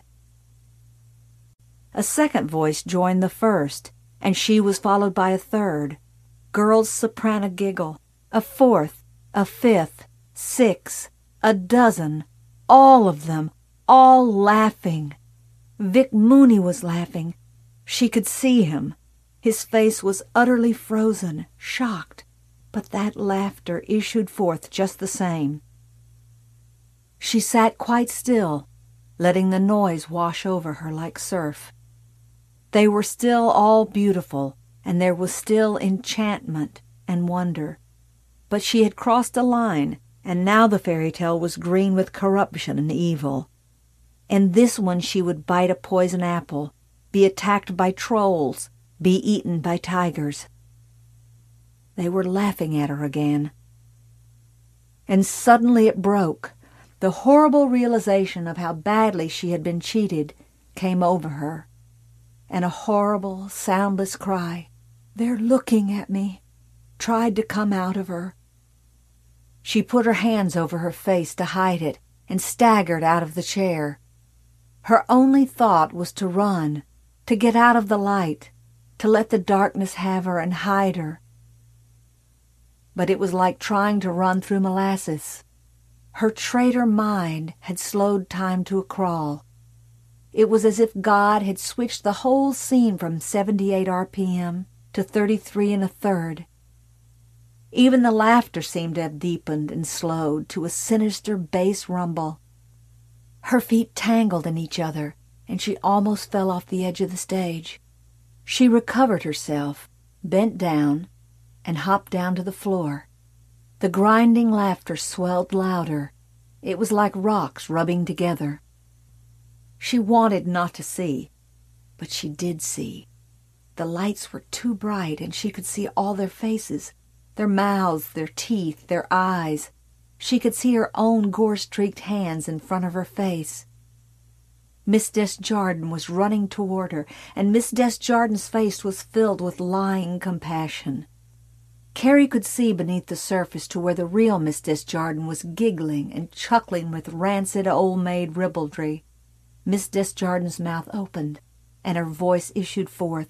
Speaker 1: A second voice joined the first, and she was followed by a third. Girls' soprano giggle, a fourth, a fifth, six, a dozen, all of them, all laughing. Vic Mooney was laughing. She could see him. His face was utterly frozen, shocked, but that laughter issued forth just the same. She sat quite still, letting the noise wash over her like surf. They were still all beautiful, and there was still enchantment and wonder. But she had crossed a line, and now the fairy tale was green with corruption and evil. In this one she would bite a poison apple, be attacked by trolls, be eaten by tigers. They were laughing at her again. And suddenly it broke. The horrible realization of how badly she had been cheated came over her, and a horrible, soundless cry, "They're looking at me," tried to come out of her. She put her hands over her face to hide it and staggered out of the chair. Her only thought was to run, to get out of the light, to let the darkness have her and hide her. But it was like trying to run through molasses. Her traitor mind had slowed time to a crawl. It was as if God had switched the whole scene from seventy-eight R P M to thirty-three and a third. Even the laughter seemed to have deepened and slowed to a sinister bass rumble. Her feet tangled in each other, and she almost fell off the edge of the stage. She recovered herself, bent down, and hopped down to the floor. The grinding laughter swelled louder. It was like rocks rubbing together. She wanted not to see, but she did see. The lights were too bright, and she could see all their faces, their mouths, their teeth, their eyes. She could see her own gore-streaked hands in front of her face. Miss Desjardins was running toward her, and Miss Desjardins' face was filled with lying compassion. Carrie could see beneath the surface to where the real Miss Desjardins was giggling and chuckling with rancid old-maid ribaldry. Miss Desjardins' mouth opened, and her voice issued forth